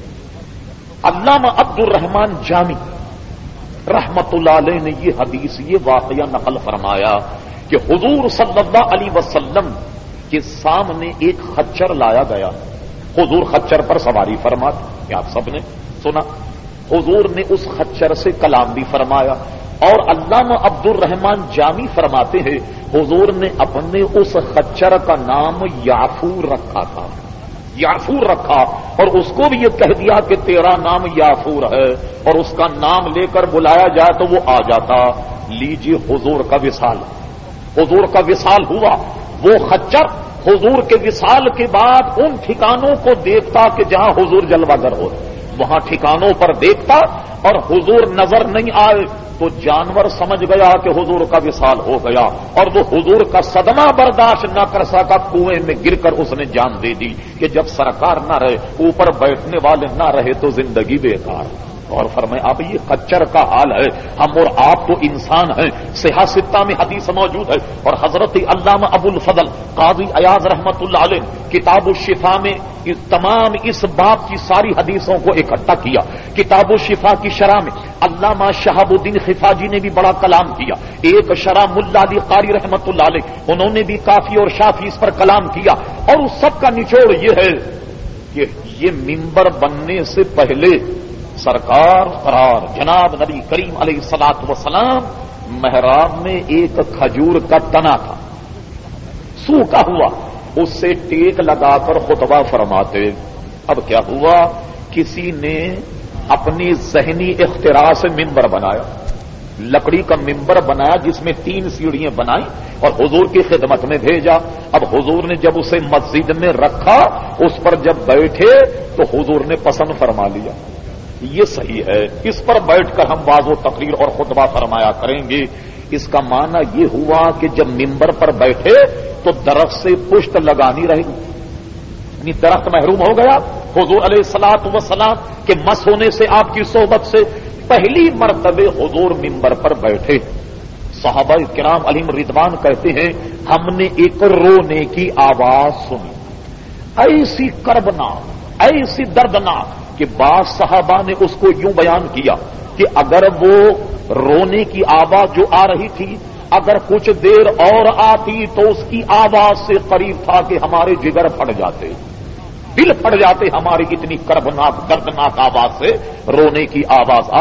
علامہ عبد الرحمان جامی رحمت اللہ علیہ نے یہ حدیث، یہ واقعہ نقل فرمایا کہ حضور صلی اللہ علیہ وسلم کے سامنے ایک خچر لایا گیا. حضور خچر پر سواری فرماتے، کیا آپ سب نے سنا؟ حضور نے اس خچر سے کلام بھی فرمایا. اور علامہ عبد الرحمان جامی فرماتے ہیں حضور نے اپنے اس خچر کا نام یافور رکھا تھا، یافور رکھا، اور اس کو بھی یہ کہہ دیا کہ تیرا نام یافور ہے، اور اس کا نام لے کر بلایا جائے تو وہ آ جاتا. لیجیے حضور کا وصال، حضور کا وصال ہوا. وہ خچر حضور کے وصال کے بعد ان ٹھکانوں کو دیکھتا کہ جہاں حضور جلوہ گر ہو، وہاں ٹھکانوں پر دیکھتا اور حضور نظر نہیں آئے تو جانور سمجھ گیا کہ حضور کا وصال ہو گیا، اور وہ حضور کا صدمہ برداشت نہ کر سکا، کنویں میں گر کر اس نے جان دے دی کہ جب سرکار نہ رہے، اوپر بیٹھنے والے نہ رہے تو زندگی بیکار. اور فرمائے اب یہ خچر کا حال ہے، ہم اور آپ تو انسان ہیں. صحیح ستہ میں حدیث موجود ہے، اور حضرت علامہ ابو الفضل قاضی ایاز رحمت اللہ علیہ کتاب الشفا میں تمام اس باب کی ساری حدیثوں کو اکٹھا کیا. کتاب الشفا کی شرح میں علامہ شہاب الدین خفاجی نے بھی بڑا کلام کیا. ایک شرح ملا علی قاری رحمت اللہ علیہ، انہوں نے بھی کافی اور شافی اس پر کلام کیا. اور اس سب کا نچوڑ یہ ہے کہ یہ منبر بننے سے پہلے سرکار قرار جناب نبی کریم علیہ الصلوۃ والسلام محراب میں ایک کھجور کا تنا تھا، سوکھا ہوا، اس سے ٹیک لگا کر خطبہ فرماتے. اب کیا ہوا، کسی نے اپنی ذہنی اختراع سے منبر بنایا، لکڑی کا منبر بنایا جس میں تین سیڑھیاں بنائی اور حضور کی خدمت میں بھیجا. اب حضور نے جب اسے مسجد میں رکھا، اس پر جب بیٹھے تو حضور نے پسند فرما لیا یہ صحیح ہے، اس پر بیٹھ کر ہم واضح و تقریر اور خطبہ فرمایا کریں گے. اس کا معنی یہ ہوا کہ جب منبر پر بیٹھے تو درخت سے پشت لگانی رہی، یعنی درخت محروم ہو گیا. حضور علیہ الصلوۃ والسلام کے مس ہونے سے، آپ کی صحبت سے پہلی مرتبہ حضور منبر پر بیٹھے. صحابہ کرام علیہم رضوان کہتے ہیں ہم نے ایک رونے کی آواز سنی، ایسی کربناک، ایسی دردناک کہ بعض صحابہ نے اس کو یوں بیان کیا کہ اگر وہ رونے کی آواز جو آ رہی تھی اگر کچھ دیر اور آتی تو اس کی آواز سے قریب تھا کہ ہمارے جگر پھٹ جاتے، دل پھٹ جاتے ہماری، اتنی کربناک دردناک آواز سے رونے کی آواز آئی.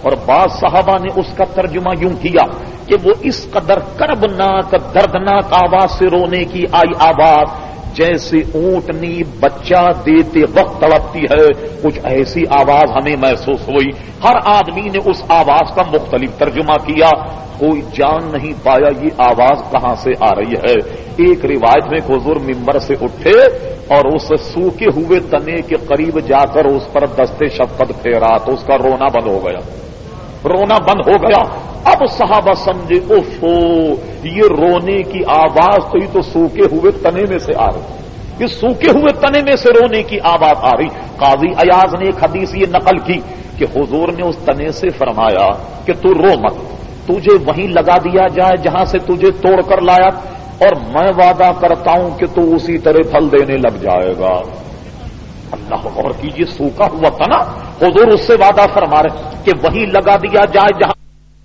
اور بعض صحابہ نے اس کا ترجمہ یوں کیا کہ وہ اس قدر کربناک دردناک آواز سے رونے کی آئی آواز جیسے اونٹنی بچہ دیتے وقت تڑپتی ہے، کچھ ایسی آواز ہمیں محسوس ہوئی۔ ہر آدمی نے اس آواز کا مختلف ترجمہ کیا، کوئی جان نہیں پایا یہ آواز کہاں سے آ رہی ہے۔ ایک روایت میں حضور ممبر سے اٹھے اور اس سوکھے ہوئے تنے کے قریب جا کر اس پر دستے شفقت پھیرا تو اس کا رونا بند ہو گیا، رونا بند ہو گیا۔ اب صحابہ سمجھے اوفو یہ رونے کی آواز تو یہ تو سوکھے ہوئے تنے میں سے آ رہی، یہ سوکھے ہوئے تنے میں سے رونے کی آواز آ رہی۔ قاضی ایاز نے ایک حدیث یہ نقل کی کہ حضور نے اس تنے سے فرمایا کہ تو رو مت، تجھے وہیں لگا دیا جائے جہاں سے تجھے توڑ کر لایا، اور میں وعدہ کرتا ہوں کہ تو اسی طرح پھل دینے لگ جائے گا۔ اللہ غور کیجیے، سوکھا ہوا تنا، حضور اس سے وعدہ فرما رہے کہ وہیں لگا دیا جائے جہاں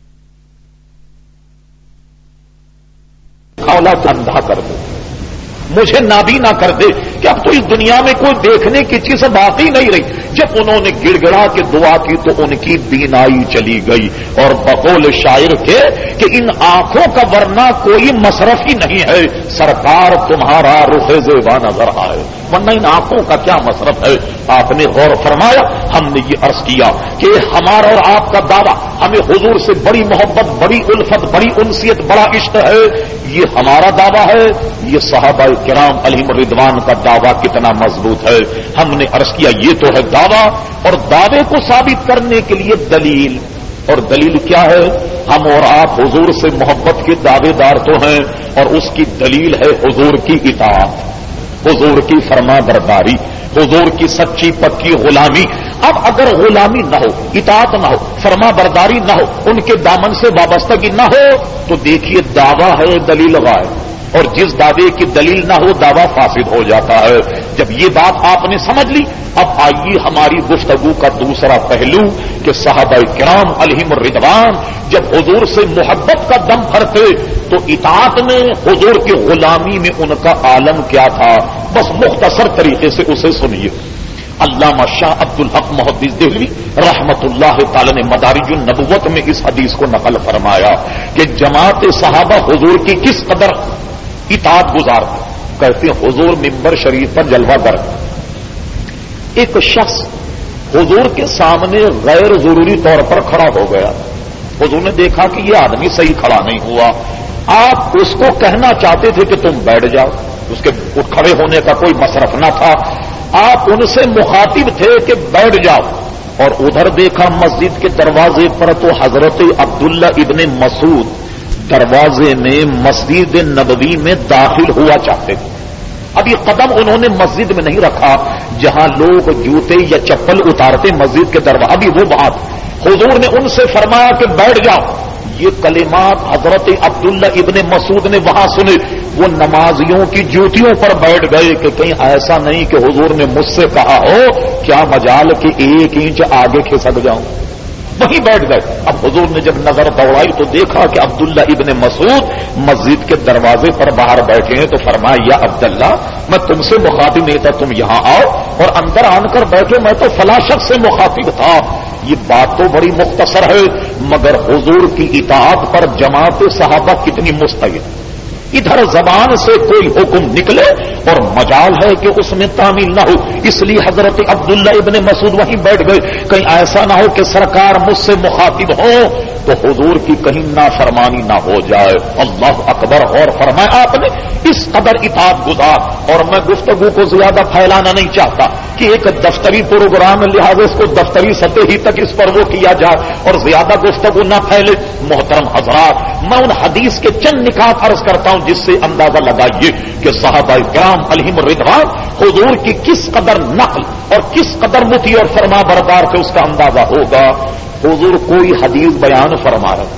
اولاد اندھا کر دے، مجھے نابینا کر دے کہ اب تو اس دنیا میں کوئی دیکھنے کی چیز باقی نہیں رہی۔ جب انہوں نے گڑ گڑا کے دعا کی تو ان کی بینائی چلی گئی، اور بقول شاعر کے کہ ان آنکھوں کا ورنہ کوئی مصرف ہی نہیں ہے، سرکار تمہارا رخ زیبا نظر آئے، ورنہ ان آنکھوں کا کیا مصرف ہے۔ آپ نے غور فرمایا، ہم نے یہ عرض کیا کہ ہمارا اور آپ کا دعویٰ، ہمیں حضور سے بڑی محبت، بڑی الفت، بڑی انسیت، بڑا عشق ہے، یہ ہمارا دعویٰ ہے۔ یہ صحابہ کرام علیہم رضوان کا دعویٰ کتنا مضبوط ہے، ہم نے عرض کیا یہ تو ہے دعویٰ، اور دعوے کو ثابت کرنے کے لیے دلیل، اور دلیل کیا ہے؟ ہم اور آپ حضور سے محبت کے دعوے دار تو ہیں، اور اس کی دلیل ہے حضور کی اطاعت، حضور کی فرما برداری، حضور کی سچی پکی غلامی۔ اب اگر غلامی نہ ہو، اطاعت نہ ہو، فرما برداری نہ ہو، ان کے دامن سے وابستگی نہ ہو، تو دیکھیے دعویٰ ہے دلیل غائب، اور جس دعوے کی دلیل نہ ہو دعویٰ فاسد ہو جاتا ہے۔ جب یہ بات آپ نے سمجھ لی، اب آئیے ہماری گفتگو کا دوسرا پہلو کہ صحابہ کرام علیہم الرضوان جب حضور سے محبت کا دم بھرتے تو اطاعت میں، حضور کی غلامی میں ان کا عالم کیا تھا، بس مختصر طریقے سے اسے سنیے۔ علامہ شاہ عبد الحق محدث دہلوی رحمت اللہ تعالی نے مدارج النبوت میں اس حدیث کو نقل فرمایا کہ جماعت صحابہ حضور کی کس قدر اطاعت گزار تھے۔ کہتے ہیں حضور ممبر شریف پر جلوہ گر، ایک شخص حضور کے سامنے غیر ضروری طور پر کھڑا ہو گیا، حضور نے دیکھا کہ یہ آدمی صحیح کھڑا نہیں ہوا، آپ اس کو کہنا چاہتے تھے کہ تم بیٹھ جاؤ، اس کے کھڑے ہونے کا کوئی مصرف نہ تھا، آپ ان سے مخاطب تھے کہ بیٹھ جاؤ، اور ادھر دیکھا مسجد کے دروازے پر تو حضرت عبداللہ ابن مسعود دروازے میں مسجد نبوی میں داخل ہوا چاہتے تھے۔ اب یہ قدم انہوں نے مسجد میں نہیں رکھا جہاں لوگ جوتے یا چپل اتارتے مسجد کے دروازے، ابھی وہ بات حضور نے ان سے فرمایا کہ بیٹھ جاؤ۔ یہ کلمات حضرت عبداللہ ابن مسعود نے وہاں سنے، وہ نمازیوں کی جوتیوں پر بیٹھ گئے کہ کہیں ایسا نہیں کہ حضور نے مجھ سے کہا ہو کیا مجال کہ ایک انچ آگے کھسک جاؤں، وہیں بیٹھ گئے۔ اب حضور نے جب نظر دوڑائی تو دیکھا کہ عبداللہ ابن مسعود مسجد کے دروازے پر باہر بیٹھے ہیں، تو فرمایا یا عبداللہ میں تم سے مخاطب نہیں تھا، تم یہاں آؤ اور اندر آن کر بیٹھو، میں تو فلاں شخص سے مخاطب تھا۔ یہ بات تو بڑی مختصر ہے، مگر حضور کی اطاعت پر جماعت صحابہ کتنی مستعد۔ ادھر زبان سے کوئی حکم نکلے اور مجال ہے کہ اس میں تعمیل نہ ہو، اس لیے حضرت عبداللہ ابن مسعود وہیں بیٹھ گئے، کہیں ایسا نہ ہو کہ سرکار مجھ سے مخاطب ہو تو حضور کی کہیں نافرمانی نہ ہو جائے۔ اللہ اکبر۔ اور فرمایا آپ نے اس قدر اطاعت گزار، اور میں گفتگو کو زیادہ پھیلانا نہیں چاہتا کہ ایک دفتری پروگرام لہٰذا اس کو دفتری سطح ہی تک اس پر وہ کیا جائے اور زیادہ گفتگو نہ پھیلے۔ محترم حضرات، میں ان حدیث کے چند نکات عرض کرتا ہوں جس سے اندازہ لگائیے کہ صحابہ کرام علیہم الرضوان حضور کی کس قدر نقل اور کس قدر مطیع اور فرما بردار تھے، اس کا اندازہ ہوگا۔ حضور کوئی حدیث بیان فرما رہے،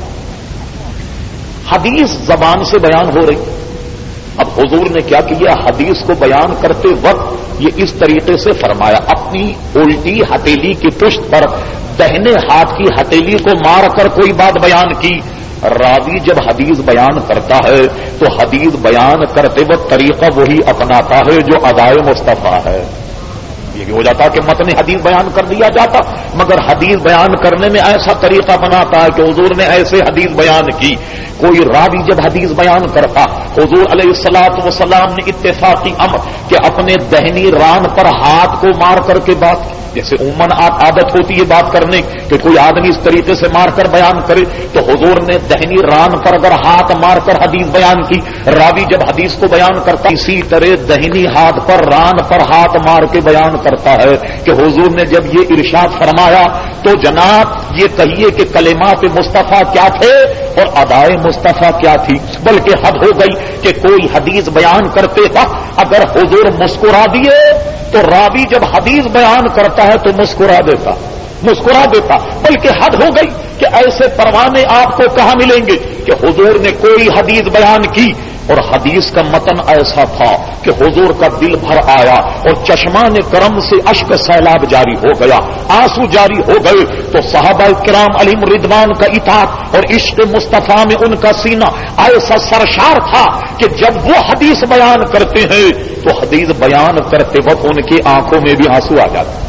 حدیث زبان سے بیان ہو رہی، اب حضور نے کیا کیا، حدیث کو بیان کرتے وقت یہ اس طریقے سے فرمایا، اپنی الٹی ہتھیلی کی پشت پر دہنے ہاتھ کی ہتھیلی کو مار کر کوئی بات بیان کی۔ راوی جب حدیث بیان کرتا ہے تو حدیث بیان کرتے وقت طریقہ وہی اپناتا ہے جو ادائے مصطفیٰ ہے۔ یہ ہو جاتا کہ متن حدیث بیان کر دیا جاتا، مگر حدیث بیان کرنے میں ایسا طریقہ بناتا ہے کہ حضور نے ایسے حدیث بیان کی. کوئی راوی جب حدیث بیان کرتا، حضور علیہ الصلوۃ والسلام نے اتفاقی امر کہ اپنے دہنی ران پر ہاتھ کو مار کر کے بات کی. جیسے عموماً عادت ہوتی ہے بات کرنے کہ کوئی آدمی اس طریقے سے مار کر بیان کرے، تو حضور نے دہنی ران پر اگر ہاتھ مار کر حدیث بیان کی. راوی جب حدیث کو بیان کرتا اسی طرح دہنی ہاتھ پر ران پر ہاتھ مار کے بیان کرتا ہے کہ حضور نے جب یہ ارشاد فرمایا تو جناب یہ کہیے کہ کلمات مصطفیٰ کیا تھے اور ادائے مصطفیٰ کیا تھی. بلکہ حد ہو گئی کہ کوئی حدیث بیان کرتے وقت اگر حضور مسکرا دیے تو راوی جب حدیث بیان کرتا ہے تو مسکرا دیتا مسکرا دیتا بلکہ حد ہو گئی کہ ایسے پروانے آپ کو کہاں ملیں گے کہ حضور نے کوئی حدیث بیان کی اور حدیث کا متن ایسا تھا کہ حضور کا دل بھر آیا اور چشمان کرم سے اشک سیلاب جاری ہو گیا، آنسو جاری ہو گئے. تو صحابہ کرام علیہم رضوان کا اطاعت اور عشق مصطفیٰ میں ان کا سینہ ایسا سرشار تھا کہ جب وہ حدیث بیان کرتے ہیں تو حدیث بیان کرتے وقت ان کی آنکھوں میں بھی آنسو آ جاتے.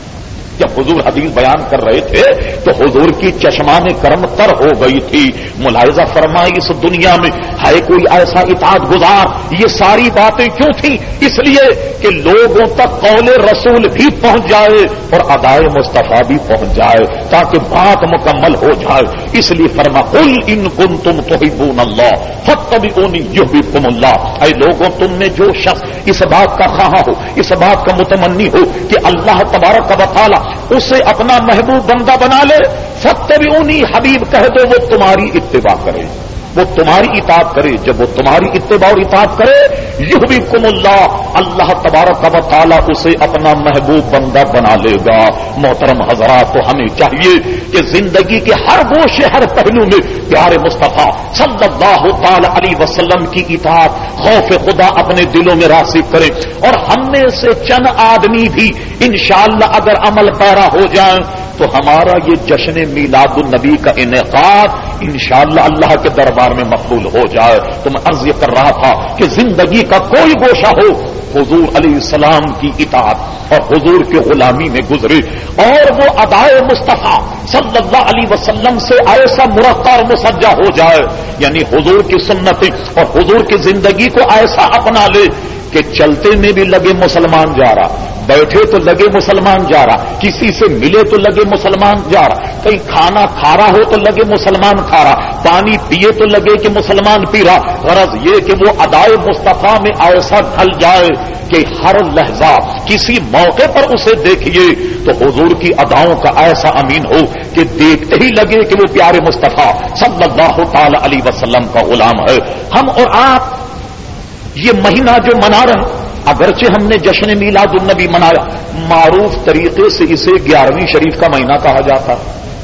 جب حضور حدیث بیان کر رہے تھے تو حضور کی چشمان کرم تر ہو گئی تھی. ملاحظہ فرمائی اس دنیا میں ہے کوئی ایسا اطاعت گزار. یہ ساری باتیں کیوں تھیں؟ اس لیے کہ لوگوں تک قول رسول بھی پہنچ جائے اور ادائے مصطفیٰ بھی پہنچ جائے تاکہ بات مکمل ہو جائے. اس لیے فرما قل ان کنتم تحبون اللہ فاتبعونی یحببکم اللہ. اے لوگوں تم میں جو شخص اس بات کا خواہاں ہو، اس بات کا متمنی ہو کہ اللہ تبارک و تعالی اسے اپنا محبوب بندہ بنا لے، فاتبعونی حبیب کہہ دو وہ تمہاری اتباع کرے، وہ تمہاری اطاعت کرے. جب وہ تمہاری اتباع اور اطاعت کرے یحببکم اللہ، اللہ تبارک و تعالی اسے اپنا محبوب بندہ بنا لے گا. محترم حضرات، تو ہمیں چاہیے کہ زندگی کے ہر گوشے ہر پہلو میں پیارے مصطفیٰ صلی اللہ تعالی علیہ وسلم کی اطاعت خوف خدا اپنے دلوں میں راسخ کریں. اور ہم میں سے چند آدمی بھی انشاءاللہ اگر عمل پیرا ہو جائیں تو ہمارا یہ جشن میلاد النبی کا انعقاد انشاءاللہ اللہ کے دربار میں مقبول ہو جائے. تو میں عرض یہ کر رہا تھا کہ زندگی کا کوئی گوشہ ہو حضور علیہ السلام کی اطاعت اور حضور کی غلامی میں گزرے اور وہ ادائے مصطفیٰ صلی اللہ علیہ وسلم سے ایسا مرقع اور مسجع ہو جائے، یعنی حضور کی سنت اور حضور کی زندگی کو ایسا اپنا لے کہ چلتے میں بھی لگے مسلمان جا رہا، بیٹھے تو لگے مسلمان جا رہا، کسی سے ملے تو لگے مسلمان جا رہا، کہیں کھانا کھا رہا ہو تو لگے مسلمان کھا رہا، پانی پیے تو لگے کہ مسلمان پی رہا. غرض یہ کہ وہ ادائے مصطفیٰ میں ایسا ڈھل جائے کہ ہر لحظہ کسی موقع پر اسے دیکھیے تو حضور کی اداؤں کا ایسا امین ہو کہ دیکھتے ہی لگے کہ وہ پیارے مصطفیٰ صلی اللہ تعالی علیہ وسلم کا غلام ہے. ہم اور آپ یہ مہینہ جو منا رہے ہیں، اگرچہ ہم نے جشن میلاد النبی منایا، معروف طریقے سے اسے گیارہویں شریف کا مہینہ کہا جاتا،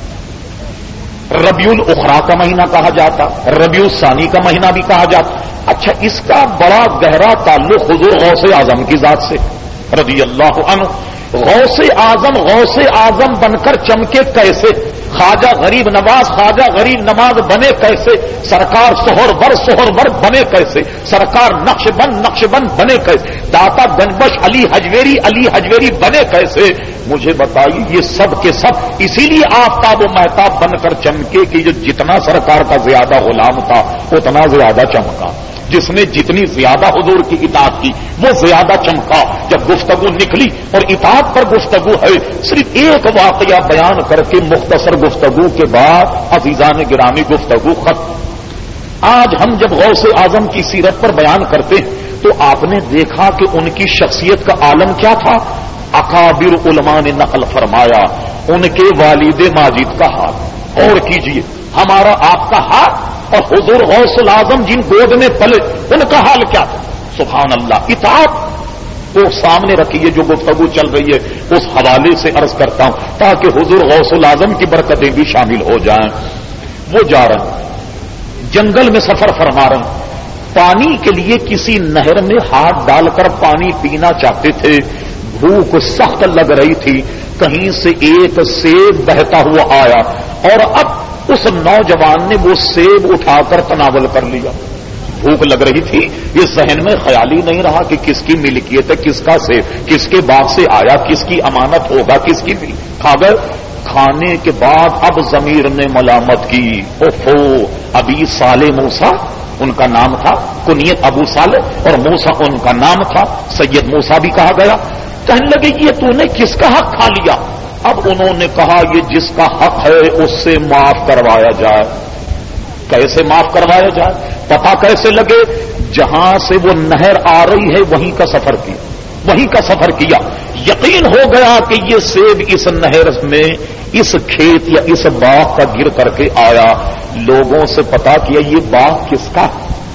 ربیع الاخری کا مہینہ کہا جاتا، ربیع الثانی کا مہینہ بھی کہا جاتا. اچھا، اس کا بڑا گہرا تعلق حضور غوث اعظم کی ذات سے رضی اللہ عنہ. غوث اعظم غوث اعظم بن کر چمکے کیسے؟ خواجہ غریب نواز خواجہ غریب نواز بنے کیسے؟ سرکار سہر ور سہر ور بنے کیسے؟ سرکار نقش بند نقش بند بنے کیسے؟ داتا گنبش علی حجویری علی حجویری بنے کیسے؟ مجھے بتائیے. یہ سب کے سب اسی لیے آفتاب و مہتاب بن کر چمکے کہ جو جتنا سرکار کا زیادہ غلام تھا اتنا زیادہ چمکا، جس نے جتنی زیادہ حضور کی اطاعت کی وہ زیادہ چمکا. جب گفتگو نکلی اور اطاعت پر گفتگو ہے، صرف ایک واقعہ بیان کر کے مختصر گفتگو کے بعد عزیزان گرامی گفتگو ختم. آج ہم جب غوث اعظم کی سیرت پر بیان کرتے ہیں تو آپ نے دیکھا کہ ان کی شخصیت کا عالم کیا تھا. اکابر علماء نے نقل فرمایا ان کے والد ماجد کا حال. اور کیجئے ہمارا آپ کا حال اور حضور غوث الاعظم جن گود میں پلے ان کا حال کیا تھا. سبحان اللہ. اطاعت کو سامنے رکھیے، جو گفتگو چل رہی ہے اس حوالے سے عرض کرتا ہوں تاکہ حضور غوث الاعظم کی برکتیں بھی شامل ہو جائیں. وہ جا رہے ہیں، جنگل میں سفر فرما رہے ہیں، پانی کے لیے کسی نہر میں ہاتھ ڈال کر پانی پینا چاہتے تھے. بھوک سخت لگ رہی تھی. کہیں سے ایک سیب بہتا ہوا آیا اور اب اس نوجوان نے وہ سیب اٹھا کر تناول کر لیا. بھوک لگ رہی تھی، یہ ذہن میں خیال ہی نہیں رہا کہ کس کی ملکیت ہے، کس کا سے کس کے باغ سے آیا، کس کی امانت ہوگا، کس کی بھی کھا گئے۔ کھانے کے بعد اب ضمیر نے ملامت کی، اوفو ابی صالح موسیٰ ان کا نام تھا، کنیت ابو صالح اور موسیٰ ان کا نام تھا، سید موسیٰ بھی کہا گیا۔ کہنے لگے یہ تو نے کس کا حق کھا لیا؟ اب انہوں نے کہا یہ جس کا حق ہے اس سے معاف کروایا جائے۔ کیسے معاف کروایا جائے؟ پتہ کیسے لگے؟ جہاں سے وہ نہر آ رہی ہے وہیں کا سفر کیا، وہیں کا سفر کیا، یقین ہو گیا کہ یہ سیب اس نہر میں اس کھیت یا اس باغ کا گر کر کے آیا۔ لوگوں سے پتا کیا یہ باغ کس کا؟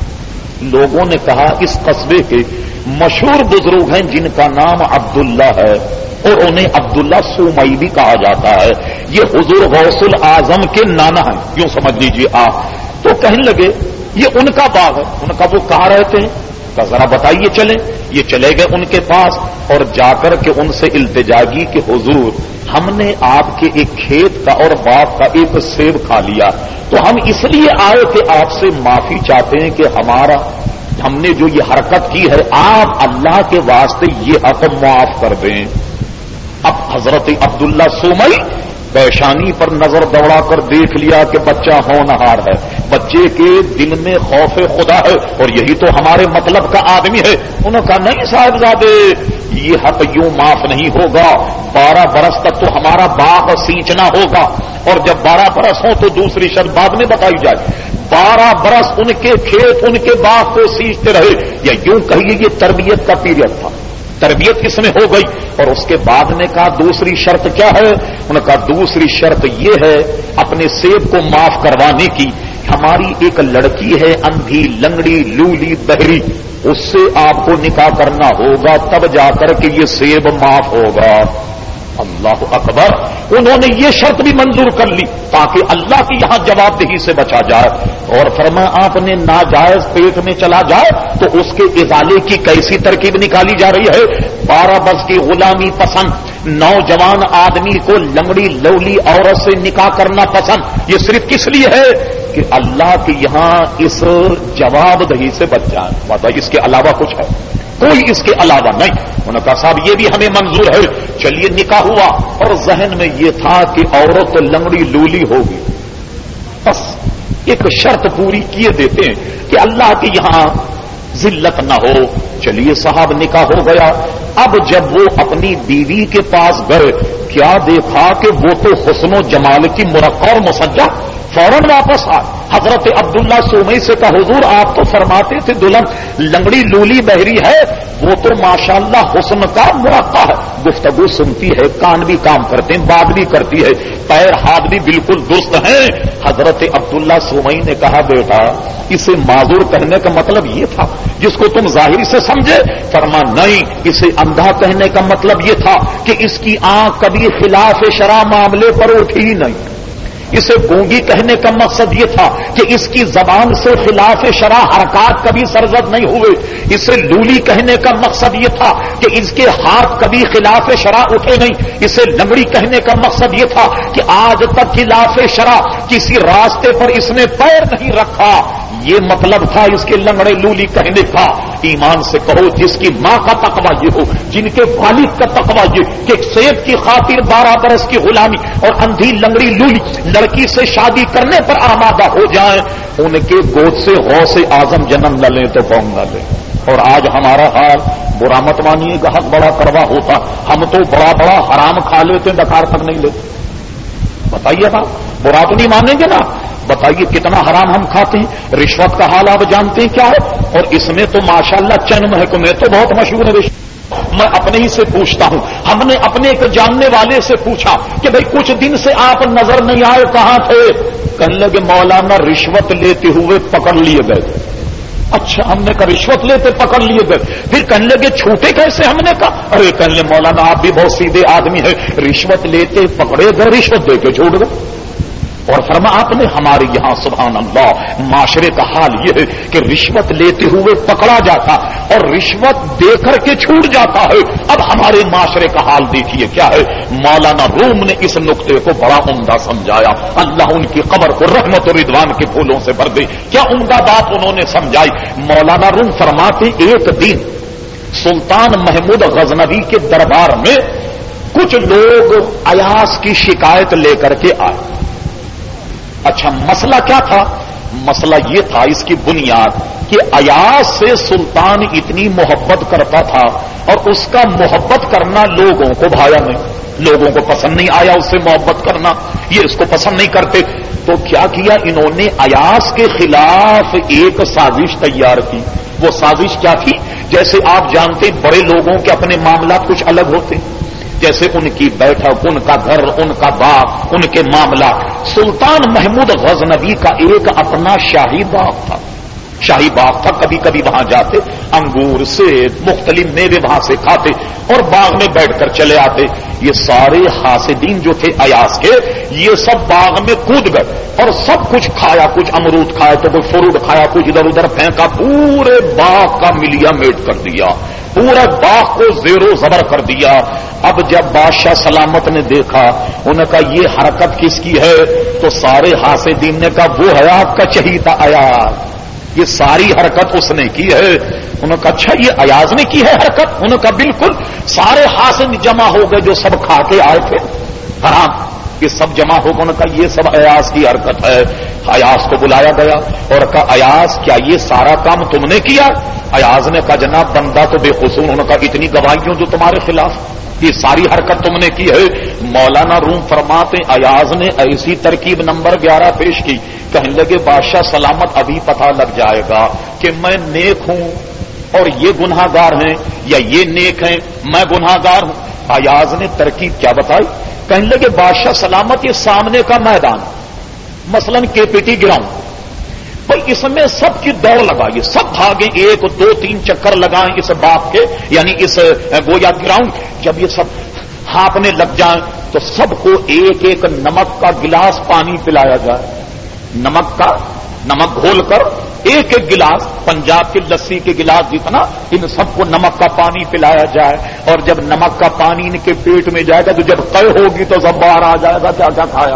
لوگوں نے کہا اس قصبے کے مشہور بزرگ ہیں جن کا نام عبداللہ ہے اور انہیں عبداللہ سومئی بھی کہا جاتا ہے، یہ حضور غوث الاعظم کے نانا ہیں، یوں سمجھ لیجیے آپ۔ تو کہنے لگے یہ ان کا باغ ہے۔ ان کا وہ کہاں رہتے ہیں؟ کہ ذرا بتائیے چلیں۔ یہ چلے گئے ان کے پاس اور جا کر کے ان سے التجا کی کہ حضور ہم نے آپ کے ایک کھیت کا اور باغ کا ایک سیب کھا لیا، تو ہم اس لیے آئے کہ آپ سے معافی چاہتے ہیں کہ ہمارا ہم نے جو یہ حرکت کی ہے آپ اللہ کے واسطے یہ حق معاف کر دیں۔ اب حضرت عبداللہ سومئی پیشانی پر نظر دوڑا کر دیکھ لیا کہ بچہ ہونہار ہے، بچے کے دل میں خوف خدا ہے اور یہی تو ہمارے مطلب کا آدمی ہے۔ انہوں نے کہا نہیں صاحبزادے یہ حق یوں معاف نہیں ہوگا، بارہ برس تک تو ہمارا باغ سینچنا ہوگا، اور جب بارہ برس ہوں تو دوسری شرط بعد میں بتائی جائے۔ بارہ برس ان کے کھیت ان کے باغ کو سینچتے رہے، یا یوں کہیے یہ تربیت کا پیریڈ تھا، تربیت اس میں ہو گئی۔ اور اس کے بعد نے کہا دوسری شرط کیا ہے؟ انہوں نے کہا دوسری شرط یہ ہے اپنے سیب کو معاف کروانے کی، ہماری ایک لڑکی ہے اندھی لنگڑی لولی بہری، اس سے آپ کو نکاح کرنا ہوگا تب جا کر کے یہ سیب معاف ہوگا۔ اللہ اکبر، انہوں نے یہ شرط بھی منظور کر لی تاکہ اللہ کی یہاں جواب دہی سے بچا جائے۔ اور فرمایا آپ نے ناجائز پیٹ میں چلا جائے تو اس کے ازالے کی کیسی ترکیب نکالی جا رہی ہے؟ بارہ برس کی غلامی پسند، نوجوان آدمی کو لنگڑی لولی عورت سے نکاح کرنا پسند، یہ صرف کس لیے ہے کہ اللہ کے یہاں اس جواب دہی سے بچ جائے۔ بتائیے اس کے علاوہ کچھ ہے؟ کوئی اس کے علاوہ نہیں۔ انہوں نے کہا صاحب یہ بھی ہمیں منظور ہے۔ چلیے نکاح ہوا اور ذہن میں یہ تھا کہ عورت لنگڑی لولی ہوگی، بس ایک شرط پوری کیے دیتے ہیں کہ اللہ کے یہاں ذلت نہ ہو۔ چلیے صاحب نکاح ہو گیا۔ اب جب وہ اپنی بیوی کے پاس گئے کیا دیکھا کہ وہ تو حسن و جمال کی مرقع اور مسجع، فوراً واپس آئے۔ حضرت عبداللہ سومئی سے کہا حضور آپ تو فرماتے تھے دلہن لنگڑی لولی بہری ہے، وہ تو ماشاءاللہ حسن کا مرقع ہے، گفتگو سنتی ہے، کان بھی کام کرتے ہیں، بات بھی کرتی ہے، پیر ہاتھ بھی بالکل درست ہیں۔ حضرت عبداللہ سومئی نے کہا بیٹا اسے معذور کہنے کا مطلب یہ تھا جس کو تم ظاہری سے سمجھے؟ فرما نہیں، اسے اندھا کہنے کا مطلب یہ تھا کہ اس کی آنکھ کبھی خلاف شرع معاملے پر اٹھی ہی نہیں۔ اسے گونگی کہنے کا مقصد یہ تھا کہ اس کی زبان سے خلاف شرع حرکات کبھی سرزد نہیں ہوئے۔ اسے لولی کہنے کا مقصد یہ تھا کہ اس کے ہاتھ کبھی خلاف شرع اٹھے نہیں۔ اسے لنگڑی کہنے کا مقصد یہ تھا کہ آج تک خلاف شرع کسی راستے پر اس نے پیر نہیں رکھا۔ یہ مطلب تھا اس کے لنگڑے لولی کہنے کا۔ ایمان سے کہو جس کی ماں کا تقوی یہ ہو، جن کے والد کا تقوی یہ کہ سیب کی خاطر بارہ برس کی غلامی اور اندھی لنگڑی لولی لڑکی سے شادی کرنے پر آمادہ ہو جائیں، ان کے گود سے غوث اعظم جنم نہ لیں تو قوم نہ لیں۔ اور آج ہمارا حال برا مت مانیے گا، حق بڑا کروا ہوتا، ہم تو بڑا بڑا حرام کھا لیتے ڈکار تک نہیں لیتے۔ بتائیے نا، برا تو نہیں مانیں گے نا؟ بتائیے کتنا حرام ہم کھاتے ہیں۔ رشوت کا حال آپ جانتے ہیں کیا ہے؟ اور اس میں تو ماشاءاللہ چند محکمے تو بہت مشہور ہے رشوت۔ میں اپنے ہی سے پوچھتا ہوں، ہم نے اپنے ایک جاننے والے سے پوچھا کہ بھئی کچھ دن سے آپ نظر نہیں آئے، کہاں تھے؟ کہنے لگے مولانا رشوت لیتے ہوئے پکڑ لیے گئے۔ اچھا، ہم نے کہا رشوت لیتے پکڑ لیے گئے، پھر کہنے لگے چھوٹے کیسے؟ ہم نے کہا ارے کہنے لگے مولانا آپ بھی بہت سیدھے آدمی ہیں، رشوت لیتے پکڑے گئے، رشوت دے کے چھوٹ گئے۔ اور فرما آپ نے ہمارے یہاں سبحان اللہ معاشرے کا حال یہ ہے کہ رشوت لیتے ہوئے پکڑا جاتا اور رشوت دے کر کے چھوٹ جاتا ہے. اب ہمارے معاشرے کا حال دیکھیے کیا ہے. مولانا روم نے اس نقطے کو بڑا عمدہ سمجھایا. اللہ ان کی قبر کو رحمت و رضوان کے پھولوں سے بھر دے. کیا عمدہ بات انہوں نے سمجھائی. مولانا روم فرماتے ایک دن سلطان محمود غزنوی کے دربار میں کچھ لوگ ایاز کی شکایت لے کر کے آئے. اچھا مسئلہ کیا تھا؟ مسئلہ یہ تھا اس کی بنیاد کہ ایاز سے سلطان اتنی محبت کرتا تھا اور اس کا محبت کرنا لوگوں کو بھایا نہیں. لوگوں کو پسند نہیں آیا اس سے محبت کرنا. یہ اس کو پسند نہیں کرتے. تو کیا کیا انہوں نے ایاز کے خلاف ایک سازش تیار کی. وہ سازش کیا تھی؟ جیسے آپ جانتے بڑے لوگوں کے اپنے معاملات کچھ الگ ہوتے، جیسے ان کی بیٹھک، ان کا گھر، ان کا باغ، ان کے معاملات. سلطان محمود غزنوی کا ایک اپنا شاہی باغ تھا. شاہی باغ تھا. کبھی کبھی وہاں جاتے، انگور سے مختلف میوے وہاں سے کھاتے اور باغ میں بیٹھ کر چلے آتے. یہ سارے حاسدین جو تھے ایاز کے یہ سب باغ میں کود گئے اور سب کچھ کھایا. کچھ امرود کھایا تو کوئی فروٹ کھایا، کچھ ادھر ادھر پھینکا. پورے باغ کا ملیا میٹ کر دیا، پورا باغ کو زیر و زبر کر دیا. اب جب بادشاہ سلامت نے دیکھا انہوں نے کہا یہ حرکت کس کی ہے؟ تو سارے حاسدین نے کہا وہ ہے آپ کا چہیتا ایاز. یہ ساری حرکت اس نے کی ہے. انہوں نے کہا اچھا یہ ایاز نے کی ہے حرکت؟ انہوں نے کہا بالکل. سارے حاسد جمع ہو گئے جو سب کھا کے آئے تھے حرام، یہ سب جمع ہو گئے. انہوں نے کہا یہ سب ایاز کی حرکت ہے. ایاز کو بلایا گیا اور کہا ایاز کیا یہ سارا کام تم نے کیا؟ ایاز نے کہا جناب بندہ تو بے قصور. انہوں نے کہا اتنی گواہیوں جو تمہارے خلاف، یہ ساری حرکت تم نے کی ہے. مولانا روم فرماتے ایاز نے ایسی ترکیب نمبر گیارہ پیش کی. کہنے لگے بادشاہ سلامت ابھی پتہ لگ جائے گا کہ میں نیک ہوں اور یہ گناہ گار ہیں یا یہ نیک ہیں میں گناہ گار ہوں. ایاز نے ترکیب کیا بتائی. کہنے لگے بادشاہ سلامت یہ سامنے کا میدان مثلا کے پی ٹی گراؤنڈ، بھائی اس میں سب کی دوڑ لگائیے، سب بھاگیں، ایک دو تین چکر لگائیں اس باغ کے یعنی اس گویا گراؤنڈ. جب یہ سب ہانپنے لگ جائیں تو سب کو ایک ایک نمک کا گلاس پانی پلایا جائے. نمک کا نمک گھول کر ایک ایک گلاس، پنجاب کے لسی کے گلاس جتنا، ان سب کو نمک کا پانی پلایا جائے. اور جب نمک کا پانی ان کے پیٹ میں جائے گا تو جب قے ہوگی تو سب باہر آ جائے گا کیا کیا کھایا.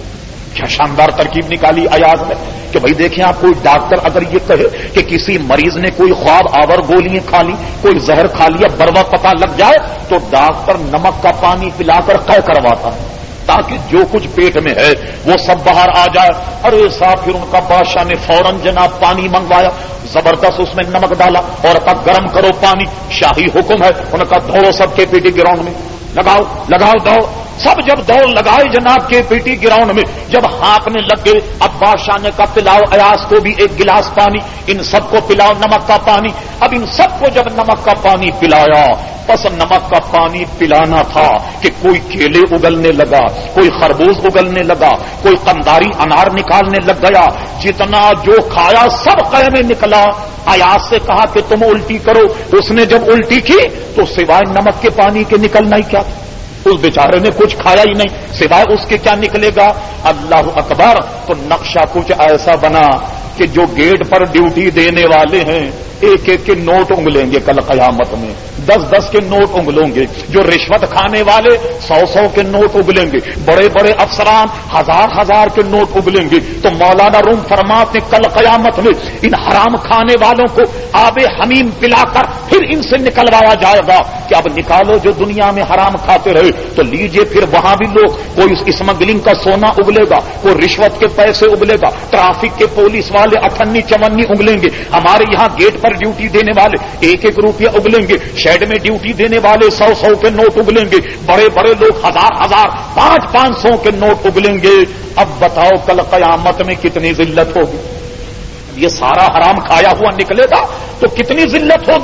کیا شاندار ترکیب نکالی ایاز نے کہ بھائی دیکھیں آپ کوئی ڈاکٹر اگر یہ کہے کہ کسی مریض نے کوئی خواب آور گولیاں کھا لی، کوئی زہر کھا لیا، بر وقت پتہ لگ جائے تو ڈاکٹر نمک کا پانی پلا کر قے کرواتا ہے تاکہ جو کچھ پیٹ میں ہے وہ سب باہر آ جائے. ارے صاحب پھر ان کا بادشاہ نے فوراً جناب پانی منگوایا، زبردست اس میں نمک ڈالا اور کہا گرم کرو پانی، شاہی حکم ہے. انہوں نے کہا دوڑو سب کے پی ٹی گراؤنڈ میں، لگاؤ لگاؤ دوڑ. سب جب دوڑ لگائے جناب کے پی ٹی گراؤنڈ میں، جب ہانپنے لگ گئے اب بادشاہ نے کہا پلاؤ ایاز کو بھی ایک گلاس پانی، ان سب کو پلاؤ نمک کا پانی. اب ان سب کو جب نمک کا پانی پلایا، بس نمک کا پانی پلانا تھا کہ کوئی کیلے اگلنے لگا، کوئی خربوز اگلنے لگا، کوئی قنداری انار نکالنے لگ گیا. جتنا جو کھایا سب قے میں نکلا. ایاز سے کہا کہ تم الٹی کرو. اس نے جب الٹی کی تو سوائے نمک کے پانی کے نکلنا ہی کیا؟ اس بیچارے نے کچھ کھایا ہی نہیں، سوائے اس کے کیا نکلے گا. اللہ اکبر. تو نقشہ کچھ ایسا بنا کہ جو گیٹ پر ڈیوٹی دینے والے ہیں ایک ایک کے نوٹ انگلیں گے کل قیامت میں، دس دس کے نوٹ انگلوں گے. جو رشوت کھانے والے سو سو کے نوٹ اگلیں گے، بڑے بڑے افسران ہزار ہزار کے نوٹ اگلیں گے. تو مولانا روم فرماتے کل قیامت میں ان حرام کھانے والوں کو آب حمیم پلا کر پھر ان سے نکلوایا جائے گا کہ اب نکالو جو دنیا میں حرام کھاتے رہے. تو لیجئے پھر وہاں بھی لوگ، کوئی اسمگلنگ کا سونا اگلے گا، کوئی رشوت کے پیسے اگلے گا، ٹرافک کے پولیس والے اٹھنی چونی اگلیں گے. ہمارے یہاں گیٹ پر ڈیوٹی دینے والے ایک ایک روپیہ اگلیں گے، شیڈ میں ڈیوٹی دینے والے سو سو کے نوٹ اگلیں گے، بڑے بڑے لوگ ہزار ہزار پانچ پانچ سو کے نوٹ اگلیں گے. اب بتاؤ کل قیامت میں کتنی ذلت ہوگی. یہ سارا حرام کھایا ہوا نکلے گا تو کتنی ذلت ہوگی.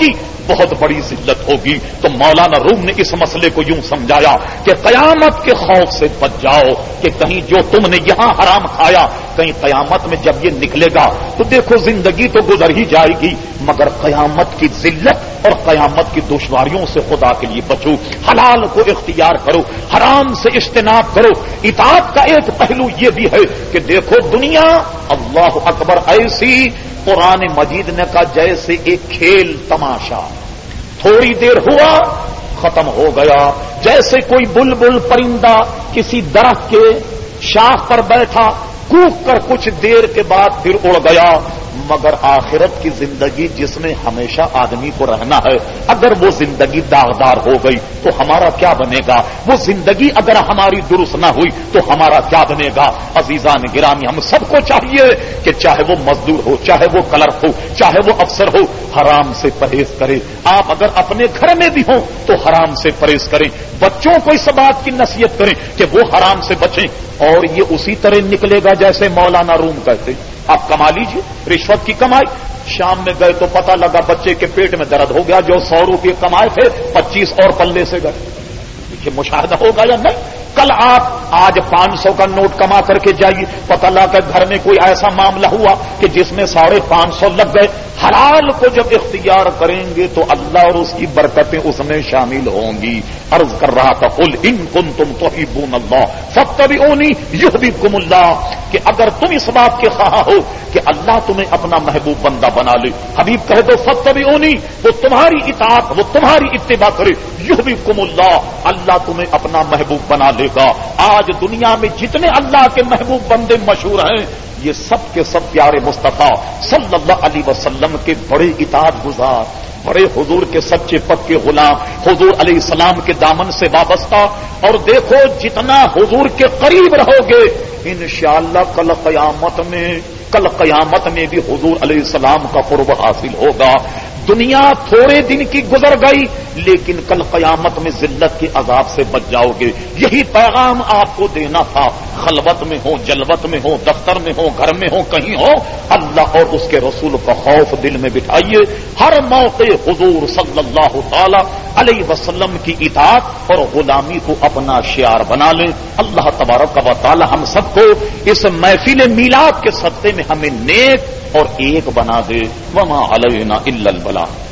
بہت بڑی ذلت ہوگی. تو مولانا روم نے اس مسئلے کو یوں سمجھایا کہ قیامت کے خوف سے بچ جاؤ کہ کہیں جو تم نے یہاں حرام کھایا کہیں قیامت میں جب یہ نکلے گا تو دیکھو زندگی تو گزر ہی جائے گی مگر قیامت کی ذلت اور قیامت کی دشواریوں سے خدا کے لیے بچو. حلال کو اختیار کرو, حرام سے اجتناب کرو. اطاعت کا ایک پہلو یہ بھی ہے کہ دیکھو دنیا اللہ اکبر ایسی قرآن مجید نے کہا جیسے ایک کھیل تماشا, تھوڑی دیر ہوا ختم ہو گیا. جیسے کوئی بلبل پرندہ کسی درخت کے شاخ پر بیٹھا کوک کر کچھ دیر کے بعد پھر اڑ گیا. مگر آخرت کی زندگی جس میں ہمیشہ آدمی کو رہنا ہے اگر وہ زندگی داغدار ہو گئی تو ہمارا کیا بنے گا؟ وہ زندگی اگر ہماری درست نہ ہوئی تو ہمارا کیا بنے گا؟ عزیزان گرامی, ہم سب کو چاہیے کہ چاہے وہ مزدور ہو, چاہے وہ کلرک ہو, چاہے وہ افسر ہو, حرام سے پرہیز کرے. آپ اگر اپنے گھر میں بھی ہوں تو حرام سے پرہیز کریں. بچوں کو اس بات کی نصیحت کریں کہ وہ حرام سے بچیں. اور یہ اسی طرح نکلے گا جیسے مولانا روم کہتے. آپ کما لیجئے رشوت کی کمائی, شام میں گئے تو پتہ لگا بچے کے پیٹ میں درد ہو گیا, جو سو روپے کمائے تھے پچیس اور پلے سے گئے. دیکھیے مشاہدہ ہوگا یا نہیں؟ کل آپ آج پانچ سو کا نوٹ کما کر کے جائیے, پتہ لگا گھر میں کوئی ایسا معاملہ ہوا کہ جس میں ساڑھے پانچ سو لگ گئے. حلال کو جب اختیار کریں گے تو اللہ اور اس کی برکتیں اس میں شامل ہوں گی. عرض کر رہا تھا قل ان کنتم تحبون اللہ فاتبعونی یحببکم اللہ, کہ اگر تم اس بات کے خواہاں ہو کہ اللہ تمہیں اپنا محبوب بندہ بنا لے, حبیب کہہ دو فاتبعونی, وہ تمہاری اطاعت وہ تمہاری اتباع کرے, یحببکم اللہ, اللہ تمہیں اپنا محبوب بنا لے گا. آج دنیا میں جتنے اللہ کے محبوب بندے مشہور ہیں یہ سب کے سب پیارے مصطفیٰ صلی اللہ علیہ وسلم کے بڑے اطاعت گزار, بڑے حضور کے سچے پکے غلام, حضور علیہ السلام کے دامن سے وابستہ. اور دیکھو جتنا حضور کے قریب رہو گے انشاءاللہ کل قیامت میں کل قیامت میں بھی حضور علیہ السلام کا قرب حاصل ہوگا. دنیا تھوڑے دن کی گزر گئی لیکن کل قیامت میں ذلت کے عذاب سے بچ جاؤ گے. یہی پیغام آپ کو دینا تھا. خلوت میں ہو, جلوت میں ہو, دفتر میں ہو, گھر میں ہو, کہیں ہو, اللہ اور اس کے رسول کا خوف دل میں بٹھائیے. ہر موقع حضور صلی اللہ تعالی علیہ وسلم کی اطاعت اور غلامی کو اپنا شعار بنا لیں. اللہ تبارک و تعالی ہم سب کو اس محفل میلاد کے صدقے میں ہمیں نیک اور ایک بنا دے. وما علینا الا البلاغ.